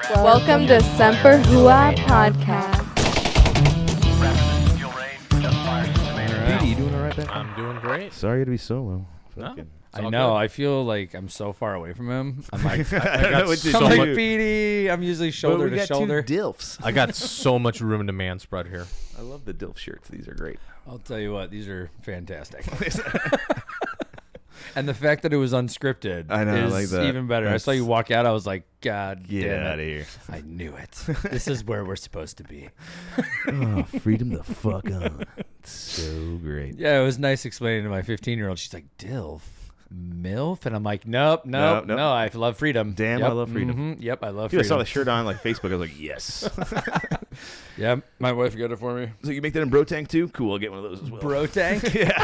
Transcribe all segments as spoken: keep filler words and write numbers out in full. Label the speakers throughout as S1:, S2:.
S1: Welcome to Semper Hua Podcast.
S2: Petey, you doing all right back there?
S3: I'm doing great.
S2: Sorry to be solo.
S3: No,
S2: Fucking-
S3: it's
S4: I
S3: all
S4: know.
S3: good.
S4: I feel like I'm so far away from him. I'm like, I,
S2: I don't know what to
S4: I'm
S2: do.
S4: like Petey. I'm usually shoulder
S2: But we
S4: to
S2: got
S4: shoulder.
S2: two dilfs.
S3: I got so much room to man spread here.
S2: I love the dilf shirts. These are great.
S4: I'll tell you what, these are fantastic. And the fact that it was unscripted
S2: I know, I
S4: is
S2: like that.
S4: even better.
S2: That's-
S4: I saw you walk out. I was like, God
S2: Get
S4: damn
S2: out
S4: it.
S2: of here.
S4: I knew it. This is where we're supposed to be.
S2: Oh, freedom the fuck on. It's so great.
S4: Yeah, it was nice explaining to my fifteen-year-old. She's like, Dilf, MILF? And I'm like, nope, nope,
S2: Nope, nope.
S4: no, I love freedom.
S2: Damn,
S4: Yep,
S2: I love freedom.
S4: mhm, yep, I love
S2: Dude, I
S4: freedom.
S2: saw the shirt on like Facebook. I was like, yes.
S4: Yep, my wife got it for me.
S2: So you make that in Bro Tank too? Cool. I'll get one of those as well.
S4: Bro tank?
S2: yeah.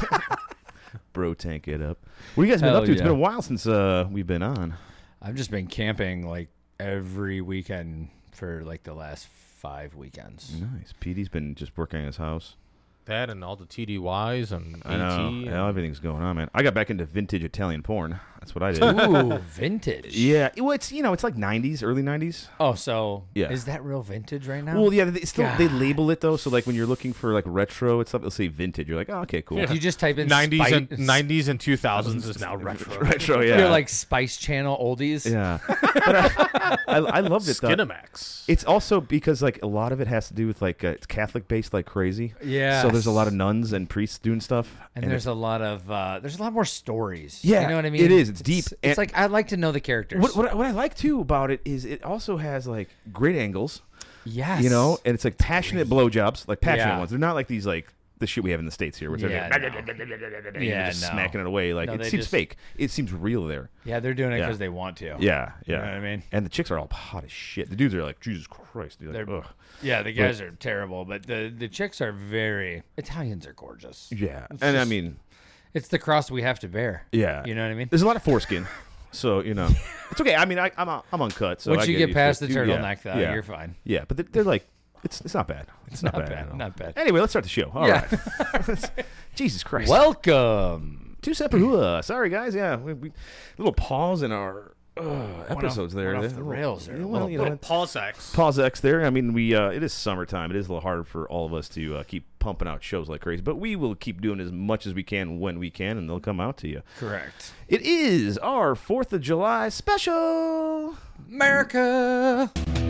S2: Bro Tank it up. What have you guys been
S4: Hell
S2: up to? It's
S4: yeah.
S2: been a while since uh, we've been on.
S4: I've just been camping like every weekend for like the last five weekends.
S2: Nice. Petey's been just working on his house.
S3: That and all the T D Ys and
S2: I know.
S3: AT.
S2: Yeah, everything's going on, man. I got back into vintage Italian porn. That's what I did.
S4: Ooh, vintage.
S2: Yeah, well, it's you know, it's like nineties, early nineties.
S4: Oh, so
S2: Yeah.
S4: is that real vintage right now?
S2: Well, yeah, they still they
S4: God.
S2: label it though. So like when you're looking for like retro and stuff, they'll say vintage. You're like, oh, okay, cool.
S4: If you just type in
S3: nineties
S4: Spice,
S3: and nineties and two thousands is now retro.
S2: retro, yeah.
S4: You're like Spice Channel oldies.
S2: yeah. But I, I, I loved it though.
S3: Skinamax.
S2: It's also because like a lot of it has to do with like uh, it's Catholic based like crazy.
S4: Yeah.
S2: So there's a lot of nuns and priests doing stuff.
S4: And, there's a lot of uh, there's a lot more stories.
S2: Yeah,
S4: you know what I mean.
S2: it is. It's deep.
S4: It's,
S2: And-
S4: like I'd like to know the characters.
S2: what, what I- what I like too about it is it also has like great angles.
S4: Yes.
S2: You know, and it's like passionate blowjobs, like passionate
S4: Yeah.
S2: ones. They're not like these like the shit we have in the States here, where it's
S4: Yeah,
S2: like,
S4: no.
S2: you're
S4: Yeah,
S2: just
S4: no.
S2: smacking it away. Like
S4: No,
S2: it
S4: they
S2: seems
S4: just-
S2: fake. It seems real there.
S4: Yeah, they're doing it
S2: Yeah.
S4: because they want to.
S2: Yeah, yeah.
S4: You know what I mean?
S2: And the chicks are all hot as shit. The dudes are like, Jesus Christ. They're like,
S4: They're-
S2: ugh.
S4: Yeah, the guys are terrible, but the the chicks are very Italians are gorgeous.
S2: Yeah.
S4: It's
S2: And I
S4: just-
S2: mean,
S4: It's the cross we have to bear.
S2: yeah.
S4: You know what I mean?
S2: There's a lot of foreskin. So, you know, it's okay. I mean, I, I'm I'm uncut. So
S4: Once
S2: I
S4: you get
S2: used
S4: past
S2: to
S4: the
S2: it. Yeah,
S4: turtleneck, though,
S2: yeah.
S4: you're fine.
S2: Yeah, but they're, they're like, it's it's not bad. It's not,
S4: Not
S2: bad.
S4: bad,
S2: at all.
S4: not bad.
S2: Anyway, let's start the show. All
S4: Yeah.
S2: right. Jesus Christ.
S4: Welcome.
S2: Two separate hua. Sorry, guys. Yeah, we, we little pause in our uh, episodes
S4: off-
S2: there.
S4: went off
S2: There.
S4: the rails there a
S2: Well,
S4: little
S2: you know,
S3: Little pause X.
S2: pause X there. I mean, we uh, it is summertime. It is a little hard for all of us to uh, keep pumping out shows like crazy, but we will keep doing as much as we can when we can, and they'll come out to you.
S4: Correct.
S2: It is our Fourth of July special.
S4: America.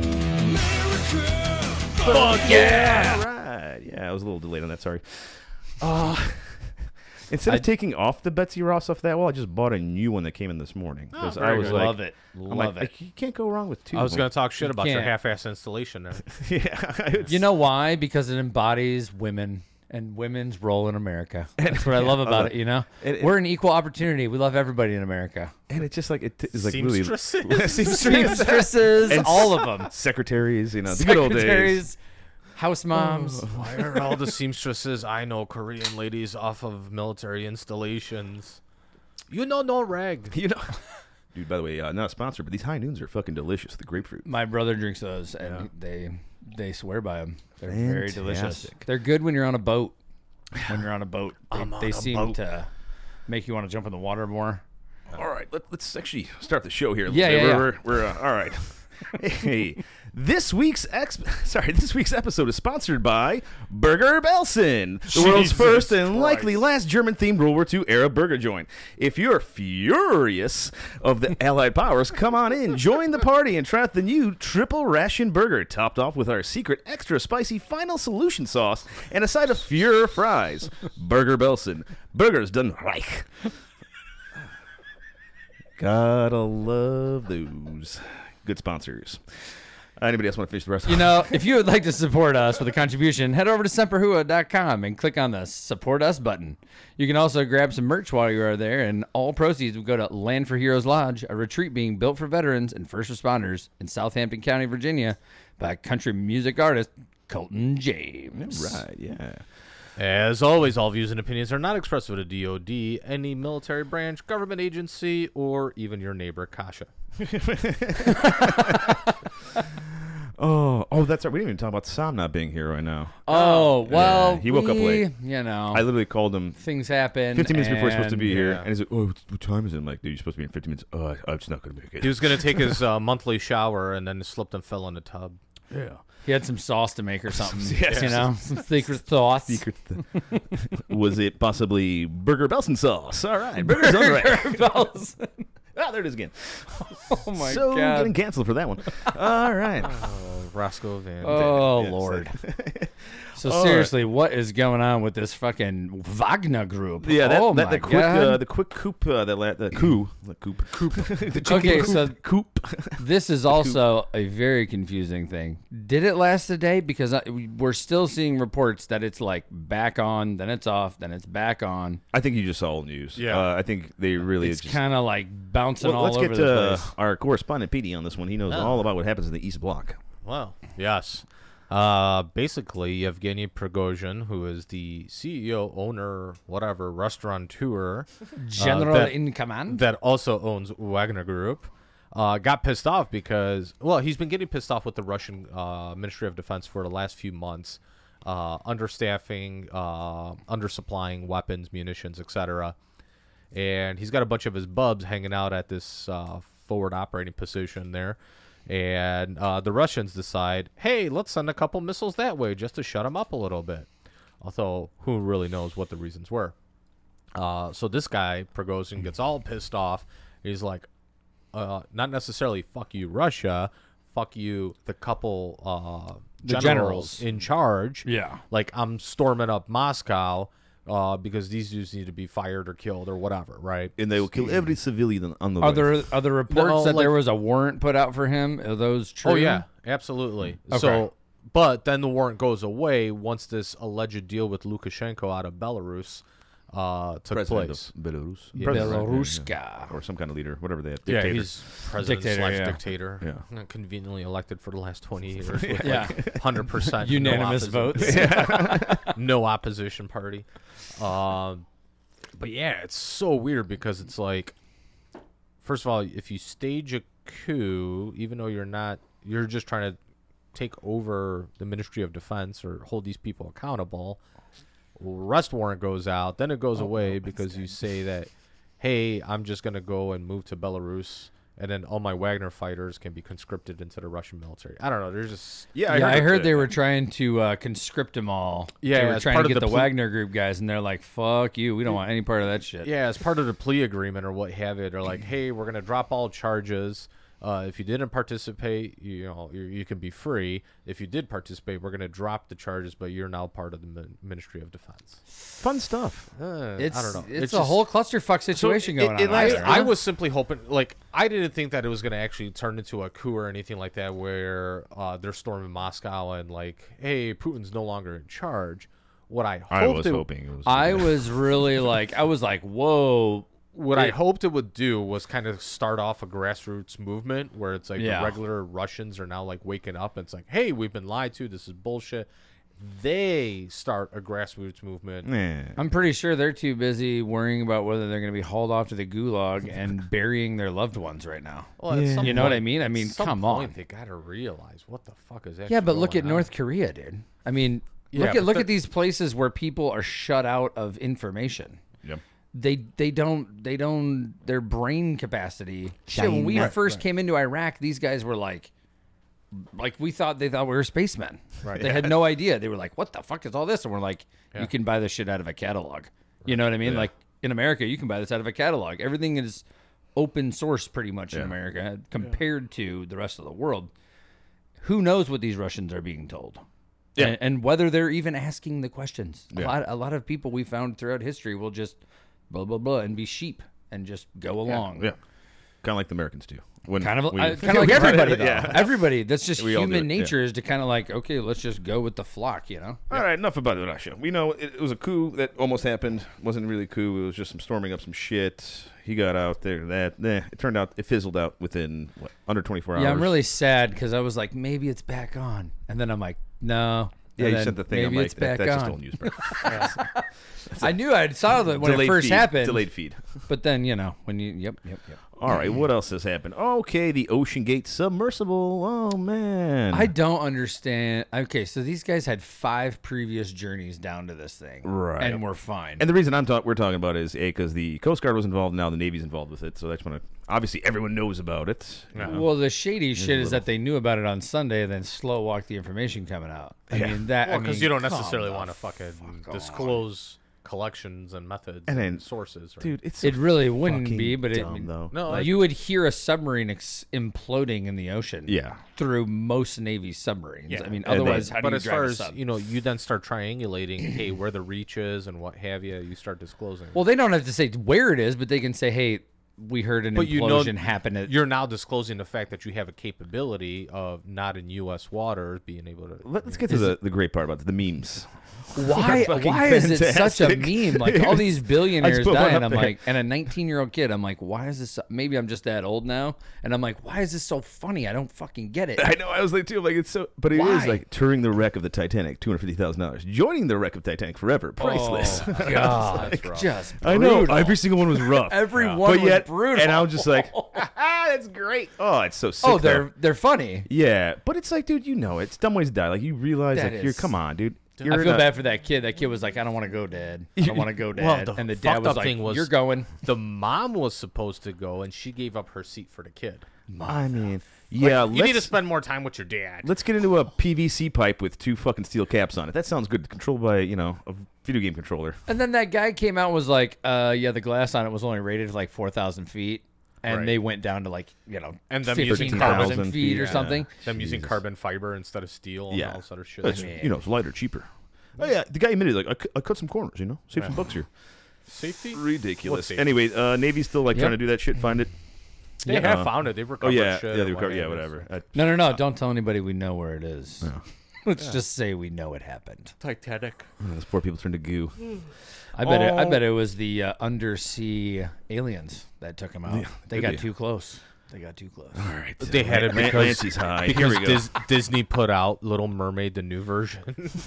S2: Fuck yeah! All right. Yeah, I was a little delayed on that. Sorry. Uh, instead of
S4: I-
S2: taking off the Betsy Ross off that wall, I just bought a new one that came in this morning.
S3: Oh,
S2: Because I
S3: very
S2: was
S3: good.
S2: like,
S4: Love it.
S2: I'm
S4: Love
S2: like,
S4: it.
S2: you can't go wrong with two.
S3: I was
S2: of
S3: going
S2: them.
S3: to talk shit about your
S4: can't.
S3: half-ass installation there.
S2: yeah. it's-
S4: You know why? Because it embodies women and women's role in America. That's what I love about it, you know?
S2: It- it-
S4: We're an equal opportunity. We love everybody in America.
S2: and it's just like it t- is like
S3: Seamstresses.
S2: really
S4: Seamstresses,
S2: And
S4: all of them.
S2: secretaries. You know, the good old days.
S4: Secretaries, house moms.
S3: Why are all the seamstresses I know Korean ladies off of military installations? You know no rag.
S2: You know, dude. By the way, uh, not a sponsor, but these high noons are fucking delicious. The grapefruit.
S4: My brother drinks those, and
S2: Yeah.
S4: they they swear by them. They're very delicious.
S2: Fantastic.
S4: They're good when you're on a boat. When you're on a boat, they,
S3: I'm on
S4: they
S3: a
S4: seem
S3: boat.
S4: to make you want to jump in the water more.
S2: All right, let, let's actually start the show here. a
S4: Yeah,
S2: little
S4: yeah,
S2: bit. We're, we're, we're, uh, all right. Hey, this week's ex- sorry, this week's episode is sponsored by Burger Belsen, the world's
S3: Jesus
S2: first and likely
S3: Christ.
S2: last German-themed World War Two era burger joint. If you're furious of the Allied powers, come on in, join the party, and try out the new triple ration burger, topped off with our secret extra spicy final solution sauce and a side of Fuhrer fries. Burger Belsen, burgers done right. Gotta love those. Good sponsors. Uh, anybody else want to finish the rest?
S4: You know, if you would like to support us with a contribution, head over to semper hua dot com and click on the Support Us button. You can also grab some merch while you are there, and all proceeds will go to Land for Heroes Lodge, a retreat being built for veterans and first responders in Southampton County, Virginia, by country music artist Colton James.
S2: Right, yeah.
S3: As always, all views and opinions are not expressed with a D O D, any military branch, government agency, or even your neighbor, Kasha.
S2: Oh, Oh, that's right. We didn't even talk about Sam not being here right now.
S4: Oh, well,
S2: Yeah, he woke up
S4: we-
S2: late.
S4: You know,
S2: I literally called him
S4: things happen.
S2: fifteen minutes before he's supposed to
S4: and-
S2: be here,
S3: yeah.
S2: and he's like, "Oh, what time is it?" I'm like, "Dude, you're supposed to be in fifteen minutes." Oh, I- I'm just not going to make it.
S3: He was gonna take his uh, monthly shower and then slipped and fell in the tub.
S2: yeah.
S4: He had some sauce to make or something.
S2: Yes.
S4: You know, some secret sauce.
S2: Secret. Th- was it possibly Burger Belson sauce? All right, Burger's on the right.
S4: Bells.
S2: Ah, there it is again.
S4: Oh my
S2: so
S4: god.
S2: getting canceled for that one. All right.
S3: Oh, Roscoe Van.
S4: Oh
S2: Yeah,
S4: Lord. So
S2: All
S4: seriously, what is going on with this fucking Wagner group?
S2: Yeah, that,
S4: oh
S2: that,
S4: my
S2: the quick,
S4: god.
S2: uh, the quick coup, uh, that la- the coup, the coup, coup. the
S4: Okay,
S2: coup,
S4: so-
S2: coup.
S4: This is also a very confusing thing. Did it last a day? Because I, we're still seeing reports that it's like back on, then it's off, then it's back on.
S2: I think you just saw old news.
S3: Yeah.
S2: uh, I think they really
S4: It's
S2: just.
S4: kind of like bouncing
S2: Well,
S4: all
S2: let's
S4: over
S2: get
S4: the
S2: uh,
S4: place.
S2: our correspondent Petey on this one. He knows
S3: Oh.
S2: all about what happens in the East Bloc.
S3: Well, yes. Uh, basically, Yevgeny Prigozhin, who is the C E O, owner, whatever, restaurateur,
S4: General
S3: that-
S4: in command.
S3: that also owns Wagner Group, uh, got pissed off because, well, he's been getting pissed off with the Russian uh, Ministry of Defense for the last few months, uh, understaffing, uh, undersupplying weapons, munitions, et cetera. And he's got a bunch of his bubs hanging out at this uh, forward operating position there. And uh, the Russians decide, hey, let's send a couple missiles that way just to shut him up a little bit. Although, who really knows what the reasons were. Uh, so this guy, Prigozhin, gets all pissed off. He's like, uh, not necessarily fuck you, Russia, fuck you, the couple uh,
S4: The
S3: generals,
S4: generals.
S3: in charge.
S4: Yeah.
S3: Like, I'm storming up Moscow uh, because these dudes need to be fired or killed or whatever, right?
S2: And they will kill every civilian on the
S4: Are
S2: way.
S4: there are there reports
S3: No,
S4: that
S3: like-
S4: there was a warrant put out for him? Are those true?
S3: Oh, yeah, absolutely.
S4: Okay.
S3: So, but then the warrant goes away once this alleged deal with Lukashenko out of Belarus uh, took
S2: President
S3: place.
S2: of Belarus.
S3: Yeah.
S2: President, yeah,
S4: Belaruska.
S2: yeah. Or some kind of leader, whatever they have.
S3: Yeah,
S2: Dictator.
S3: he's president
S4: Dictator,
S3: slash
S4: yeah.
S3: dictator.
S2: Yeah.
S3: Uh, Conveniently elected for the last twenty years with
S4: Yeah.
S3: like one hundred percent
S4: Unanimous
S3: no
S4: votes.
S3: no opposition party. Um, but yeah, it's so weird because it's like, first of all, if you stage a coup, even though you're not, you're just trying to take over the Ministry of Defense or hold these people accountable. Arrest warrant goes out, then it goes away because you say that, hey, I'm just going to go and move to Belarus, and then all my Wagner fighters can be conscripted into the Russian military. I don't know. There's just
S2: Yeah,
S4: Yeah, I heard
S2: that-
S4: they were trying to uh, conscript them all.
S3: Yeah,
S4: they were
S3: as
S4: trying
S3: part
S4: to
S3: of
S4: get
S3: the
S4: the,
S3: pl-
S4: Wagner Group guys, and they're like, "Fuck you, we don't want any part of that shit."
S3: yeah, as part of the plea agreement or what have it, or like, hey, we're going to drop all charges. Uh, if you didn't participate, you know, you, you can be free. If you did participate, we're going to drop the charges, but you're now part of the Min- Ministry of Defense.
S2: Fun stuff.
S3: Uh,
S4: It's
S3: I don't know.
S4: it's, a
S3: just-
S4: whole clusterfuck situation
S2: it-
S4: going
S2: it
S4: on.
S2: lasts-
S4: out there.
S3: I, I was simply hoping, like, I didn't think that it was going to actually turn into a coup or anything like that where uh, they're storming Moscow and, like, hey, Putin's no longer in charge. What I hoped
S2: I was
S3: it,
S2: hoping it was.
S4: I was really like, I was like, whoa.
S3: what I
S4: It-
S3: hoped it would do was kind of start off a grassroots movement where it's like
S4: Yeah.
S3: the regular Russians are now like waking up and it's like, hey, we've been lied to. This is bullshit. They start a grassroots movement.
S2: Yeah.
S4: I'm pretty sure they're too busy worrying about whether they're going to be hauled off to the gulag and burying their loved ones right now.
S3: Well, at some
S4: You know what I
S3: point-
S4: mean? I mean,
S3: at some
S4: come
S3: point,
S4: on.
S3: They got to realize what the fuck is that.
S4: Yeah, but look at North Korea, dude. I mean,
S3: Yeah,
S4: look
S3: but
S4: at look
S3: that-
S4: at these places where people are shut out of information.
S2: Yep.
S4: They they don't they don't their brain capacity. Shit, when we
S2: Right,
S4: first came into Iraq, these guys were like, like we thought they thought we were spacemen.
S3: Right.
S4: They had no idea. They were like, "What the fuck is all this?" And we're like,
S3: Yeah.
S4: "You can buy this shit out of a catalog." You know what I mean?
S2: Yeah.
S4: Like in America, you can buy this out of a catalog. Everything is open source pretty much in
S2: Yeah.
S4: America compared to the rest of the world. Who knows what these Russians are being told?
S2: Yeah.
S4: And, and whether they're even asking the questions. A
S2: Yeah.
S4: lot a lot of people we found throughout history will just blah blah blah and be sheep and just go along.
S2: Yeah. Kind of like the Americans do. When
S4: Kind of,
S2: we-
S4: I, kind of like everybody, though.
S2: Yeah.
S4: Everybody. That's just
S2: We all do
S4: human
S2: it, yeah.
S4: nature is to kind of like, okay, let's just go with the flock, you know?
S2: All right, enough about Russia. We know it, it was a coup that almost happened. Wasn't really a coup. It was just some storming up some shit. He got out there. That nah, it turned out it fizzled out within what under twenty-four hours.
S4: Yeah, I'm really sad because I was like, maybe it's back on. And then I'm like, no.
S2: Yeah,
S4: And
S2: you
S4: then
S2: sent the thing.
S4: Maybe
S2: I'm like,
S4: it's
S2: that,
S4: back
S2: that's
S4: on.
S2: just old news. Bro.
S4: I knew I saw that when
S2: Delayed
S4: it first
S2: feed.
S4: happened.
S2: Delayed feed.
S4: But then, you know, when you, yep, yep, yep.
S2: All right, what else has happened? Okay, the Ocean Gate submersible. Oh man,
S4: I don't understand. Okay, so these guys had five previous journeys down to this thing,
S2: Right.
S4: And we're fine.
S2: And the reason I'm talk- we're talking about it is a because the Coast Guard was involved. Now the Navy's involved with it. So that's when obviously everyone knows about it. you know.
S4: Well, the shady shit
S2: a
S4: is
S2: little-
S4: that they knew about it on Sunday, and then slow walked the information coming out. I
S2: Yeah.
S4: mean that.
S3: Well,
S4: I
S3: because
S4: mean,
S3: you don't
S4: come
S3: necessarily
S4: the
S3: want to
S4: fuck
S3: fucking
S4: on.
S3: disclose collections and methods
S2: And
S3: and,
S2: then-
S3: sources. Right?
S2: Dude, it's so
S4: It really wouldn't
S2: fucking
S4: be, but it,
S2: dumb, though.
S3: no,
S4: like,
S3: I-
S4: you would hear a submarine ex- imploding in the ocean.
S2: Yeah.
S4: through most Navy submarines.
S3: Yeah.
S4: I mean,
S2: And
S4: otherwise,
S2: they-
S4: how do
S3: but
S4: you
S3: as
S4: drive
S3: far
S4: a
S3: as
S4: sub?
S3: you know, you then start triangulating, hey, where the reach is and what have you. You start disclosing.
S4: Well, they don't have to say where it is, but they can say, "Hey, we heard an
S3: But you know-
S4: implosion happen at."
S3: you're now disclosing the fact that you have a capability of not in U S waters being able to.
S2: Let, us get to the, the great part about it, the memes.
S4: Why?
S2: fucking
S4: Why is it such a
S2: fantastic.
S4: meme? Like all these billionaires
S2: put one
S4: dying.
S2: up
S4: I'm
S2: there.
S4: like, and a nineteen year old kid. I'm like, why is this? So, maybe I'm just that old now, and I'm like, why is this so funny? I don't fucking get it.
S2: I know. I was like too. I'm like it's so, but it is
S4: Why?
S2: like touring the wreck of the Titanic, two hundred fifty thousand dollars. Joining the wreck of Titanic forever, priceless.
S4: Oh, God,
S3: That's rough.
S4: just
S2: I know.
S4: brutal.
S2: Every single one was rough.
S4: Every one
S2: but
S4: was
S2: yet,
S4: brutal.
S2: and I was just like, ah, that's great. Oh, it's so sick.
S4: oh,
S2: though.
S4: they're they're funny.
S2: Yeah, but it's like, dude, you know, it's dumb ways to die. Like you realize,
S4: That
S2: like, you're
S4: is-
S2: come on, dude.
S4: I
S2: You're
S4: feel
S2: in a-
S4: bad for that kid. That kid was like, I don't want to go, Dad. I don't want to go, Dad.
S3: Well, the
S4: and the dad
S3: fucked
S4: was
S3: up
S4: like,
S3: thing was-
S4: You're going.
S3: The mom was supposed to go, and she gave up her seat for the kid.
S2: I mean, yeah.
S3: you
S2: let's,
S3: need to spend more time with your dad.
S2: let's get into a P V C pipe with two fucking steel caps on it. That sounds good. Controlled by you know a video game controller.
S4: And then that guy came out and was like, uh, yeah, the glass on it was only rated for like four thousand feet. And
S3: Right.
S4: they went down to like, you know,
S3: And them using
S4: fifteen
S3: carbon
S4: thousand feet or
S2: yeah.
S4: something.
S3: Them using
S2: Jesus.
S3: carbon fiber instead of steel and
S2: Yeah.
S3: all this other shit.
S2: It's,
S4: mean-
S2: you know, it's lighter, cheaper. Oh yeah, the guy admitted like I, cu- I cut some corners. You know, save some bucks here.
S3: Safety?
S2: Ridiculous.
S3: safety?
S2: Anyway, uh, Navy's still like
S4: Yep.
S2: trying to do that shit. Find it.
S3: They
S2: Yeah.
S3: have found it. They've
S2: Oh
S3: recovered
S2: yeah,
S3: shit.
S2: yeah,
S3: or
S2: they
S3: what
S2: recover, yeah,
S3: have you.
S2: whatever. Uh,
S4: No, no, no. Don't tell anybody we know where it is. Let's just say we know it happened.
S3: Titanic.
S2: those poor people turned to goo.
S4: I bet it, I
S2: Oh.
S4: bet it was the uh, undersea aliens that took him out.
S2: Yeah,
S4: they
S2: could
S4: got
S2: be.
S4: too close. They got too close.
S2: All right,
S3: They had it
S2: Lan-
S3: because,
S2: Lancey's high.
S3: because
S2: Here we go.
S3: Dis- Disney put out Little Mermaid, the new version.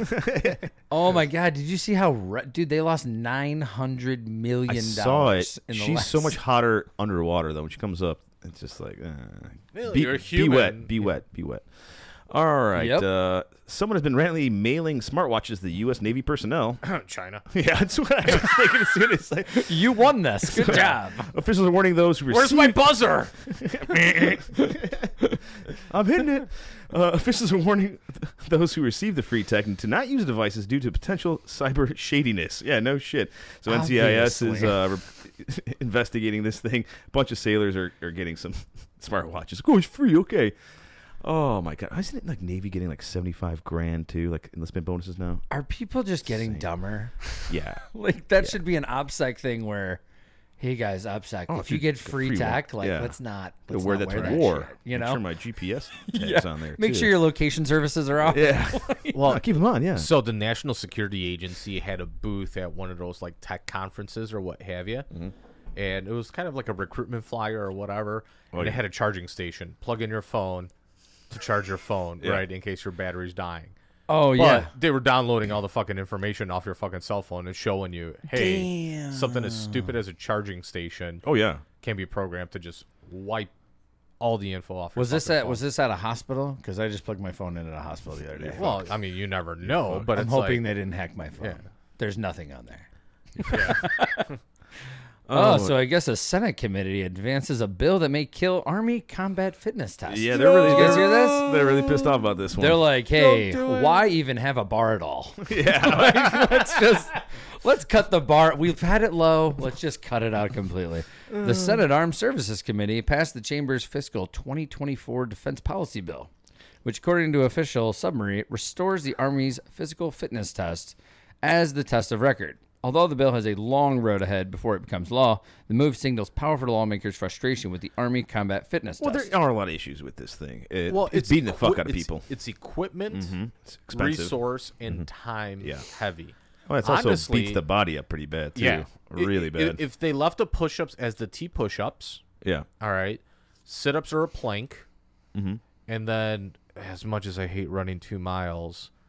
S4: Oh my God! Did you see how re- dude they lost nine hundred million
S2: I
S4: dollars?
S2: saw it.
S4: In the
S2: She's so
S4: last-
S2: much hotter underwater though. When she comes up, it's just like uh,
S3: Well,
S2: be,
S3: you're
S2: be wet,
S3: human.
S2: be wet, be wet. All right.
S4: Yep.
S2: Uh, someone has been randomly mailing smartwatches to the U S Navy personnel.
S3: China.
S2: Yeah, that's what I was thinking as soon as like,
S4: You won this. Good job.
S2: officials are warning those who
S3: Where's
S2: receive.
S3: my buzzer?
S2: I'm hitting it. Uh, officials are warning those who receive the free tech to not use devices due to potential cyber shadiness. Yeah, no shit. So N C I S is
S4: Obviously.
S2: uh, re- investigating this thing. A bunch of sailors are, are getting some smartwatches. Oh, it's free. Okay. Oh my god! Isn't it like Navy getting like seventy-five grand too, like enlistment bonuses now?
S4: Are people just getting
S2: Insane.
S4: dumber?
S2: Yeah.
S4: Like that should be an OPSEC thing where, hey guys, OPSEC,
S2: Oh,
S4: if you
S2: dude,
S4: get
S2: the
S4: free,
S2: free one.
S4: tech, like
S2: Yeah.
S4: let's not
S2: To
S4: let's
S2: wear
S4: not
S2: that to
S4: wear that
S2: war.
S4: shit, you
S2: Make
S4: know,
S2: sure my G P S tags on there.
S4: make
S2: too.
S4: sure your location services are off.
S2: Yeah. well, keep them on. Yeah.
S3: So the National Security Agency had a booth at one of those like tech conferences or what have you,
S2: Mm-hmm.
S3: and it was kind of like a recruitment flyer or whatever.
S2: Oh,
S3: and
S2: yeah.
S3: it had a charging station. Plug in your phone to charge your phone,
S2: Yeah.
S3: right, in case your battery's dying.
S4: Oh
S3: But
S4: yeah.
S3: they were downloading all the fucking information off your fucking cell phone and showing you, hey,
S4: Damn.
S3: something as stupid as a charging station
S2: Oh yeah.
S3: can be programmed to just wipe all the info off. Your
S4: Was this
S3: fucking
S4: at
S3: phone.
S4: was this at a hospital? Because I just plugged my phone in at a hospital the other day.
S3: Well, I mean, you never know, but
S4: I'm
S3: it's
S4: hoping
S3: like,
S4: they didn't hack my phone.
S3: Yeah.
S4: There's nothing on there.
S3: yeah.
S4: Oh,
S2: Oh.
S4: so I guess a Senate committee advances a bill that may kill Army combat fitness tests.
S2: Yeah, they're really.
S4: Did you guys
S2: they're-
S4: hear this?
S2: They're really pissed off about this one.
S4: They're like, hey,
S2: do it.
S4: why even have a bar at all?
S2: yeah.
S4: Like, let's just let's cut the bar. We've had it low. Let's just cut it out completely. The Senate Armed Services Committee passed the chamber's fiscal twenty twenty-four defense policy bill, which, according to official summary, restores the Army's physical fitness test as the test of record. Although the bill has a long road ahead before it becomes law, the move signals powerful lawmakers' frustration with the Army combat fitness
S2: Well,
S4: test.
S2: there are a lot of issues with this thing. It,
S3: Well,
S2: it's, beating the fuck
S3: equi-
S2: out of
S3: it's-
S2: people.
S3: It's equipment,
S2: It's expensive.
S3: resource, and time
S2: Yeah.
S3: heavy.
S2: Well, it also
S3: Honestly,
S2: beats the body up pretty bad too.
S3: Yeah,
S2: Really
S3: I-
S2: bad.
S3: i- If they left the push-ups as the T push-ups,
S2: yeah.
S3: all right, sit-ups are a plank,
S2: Mm-hmm.
S3: and then as much as I hate running two miles,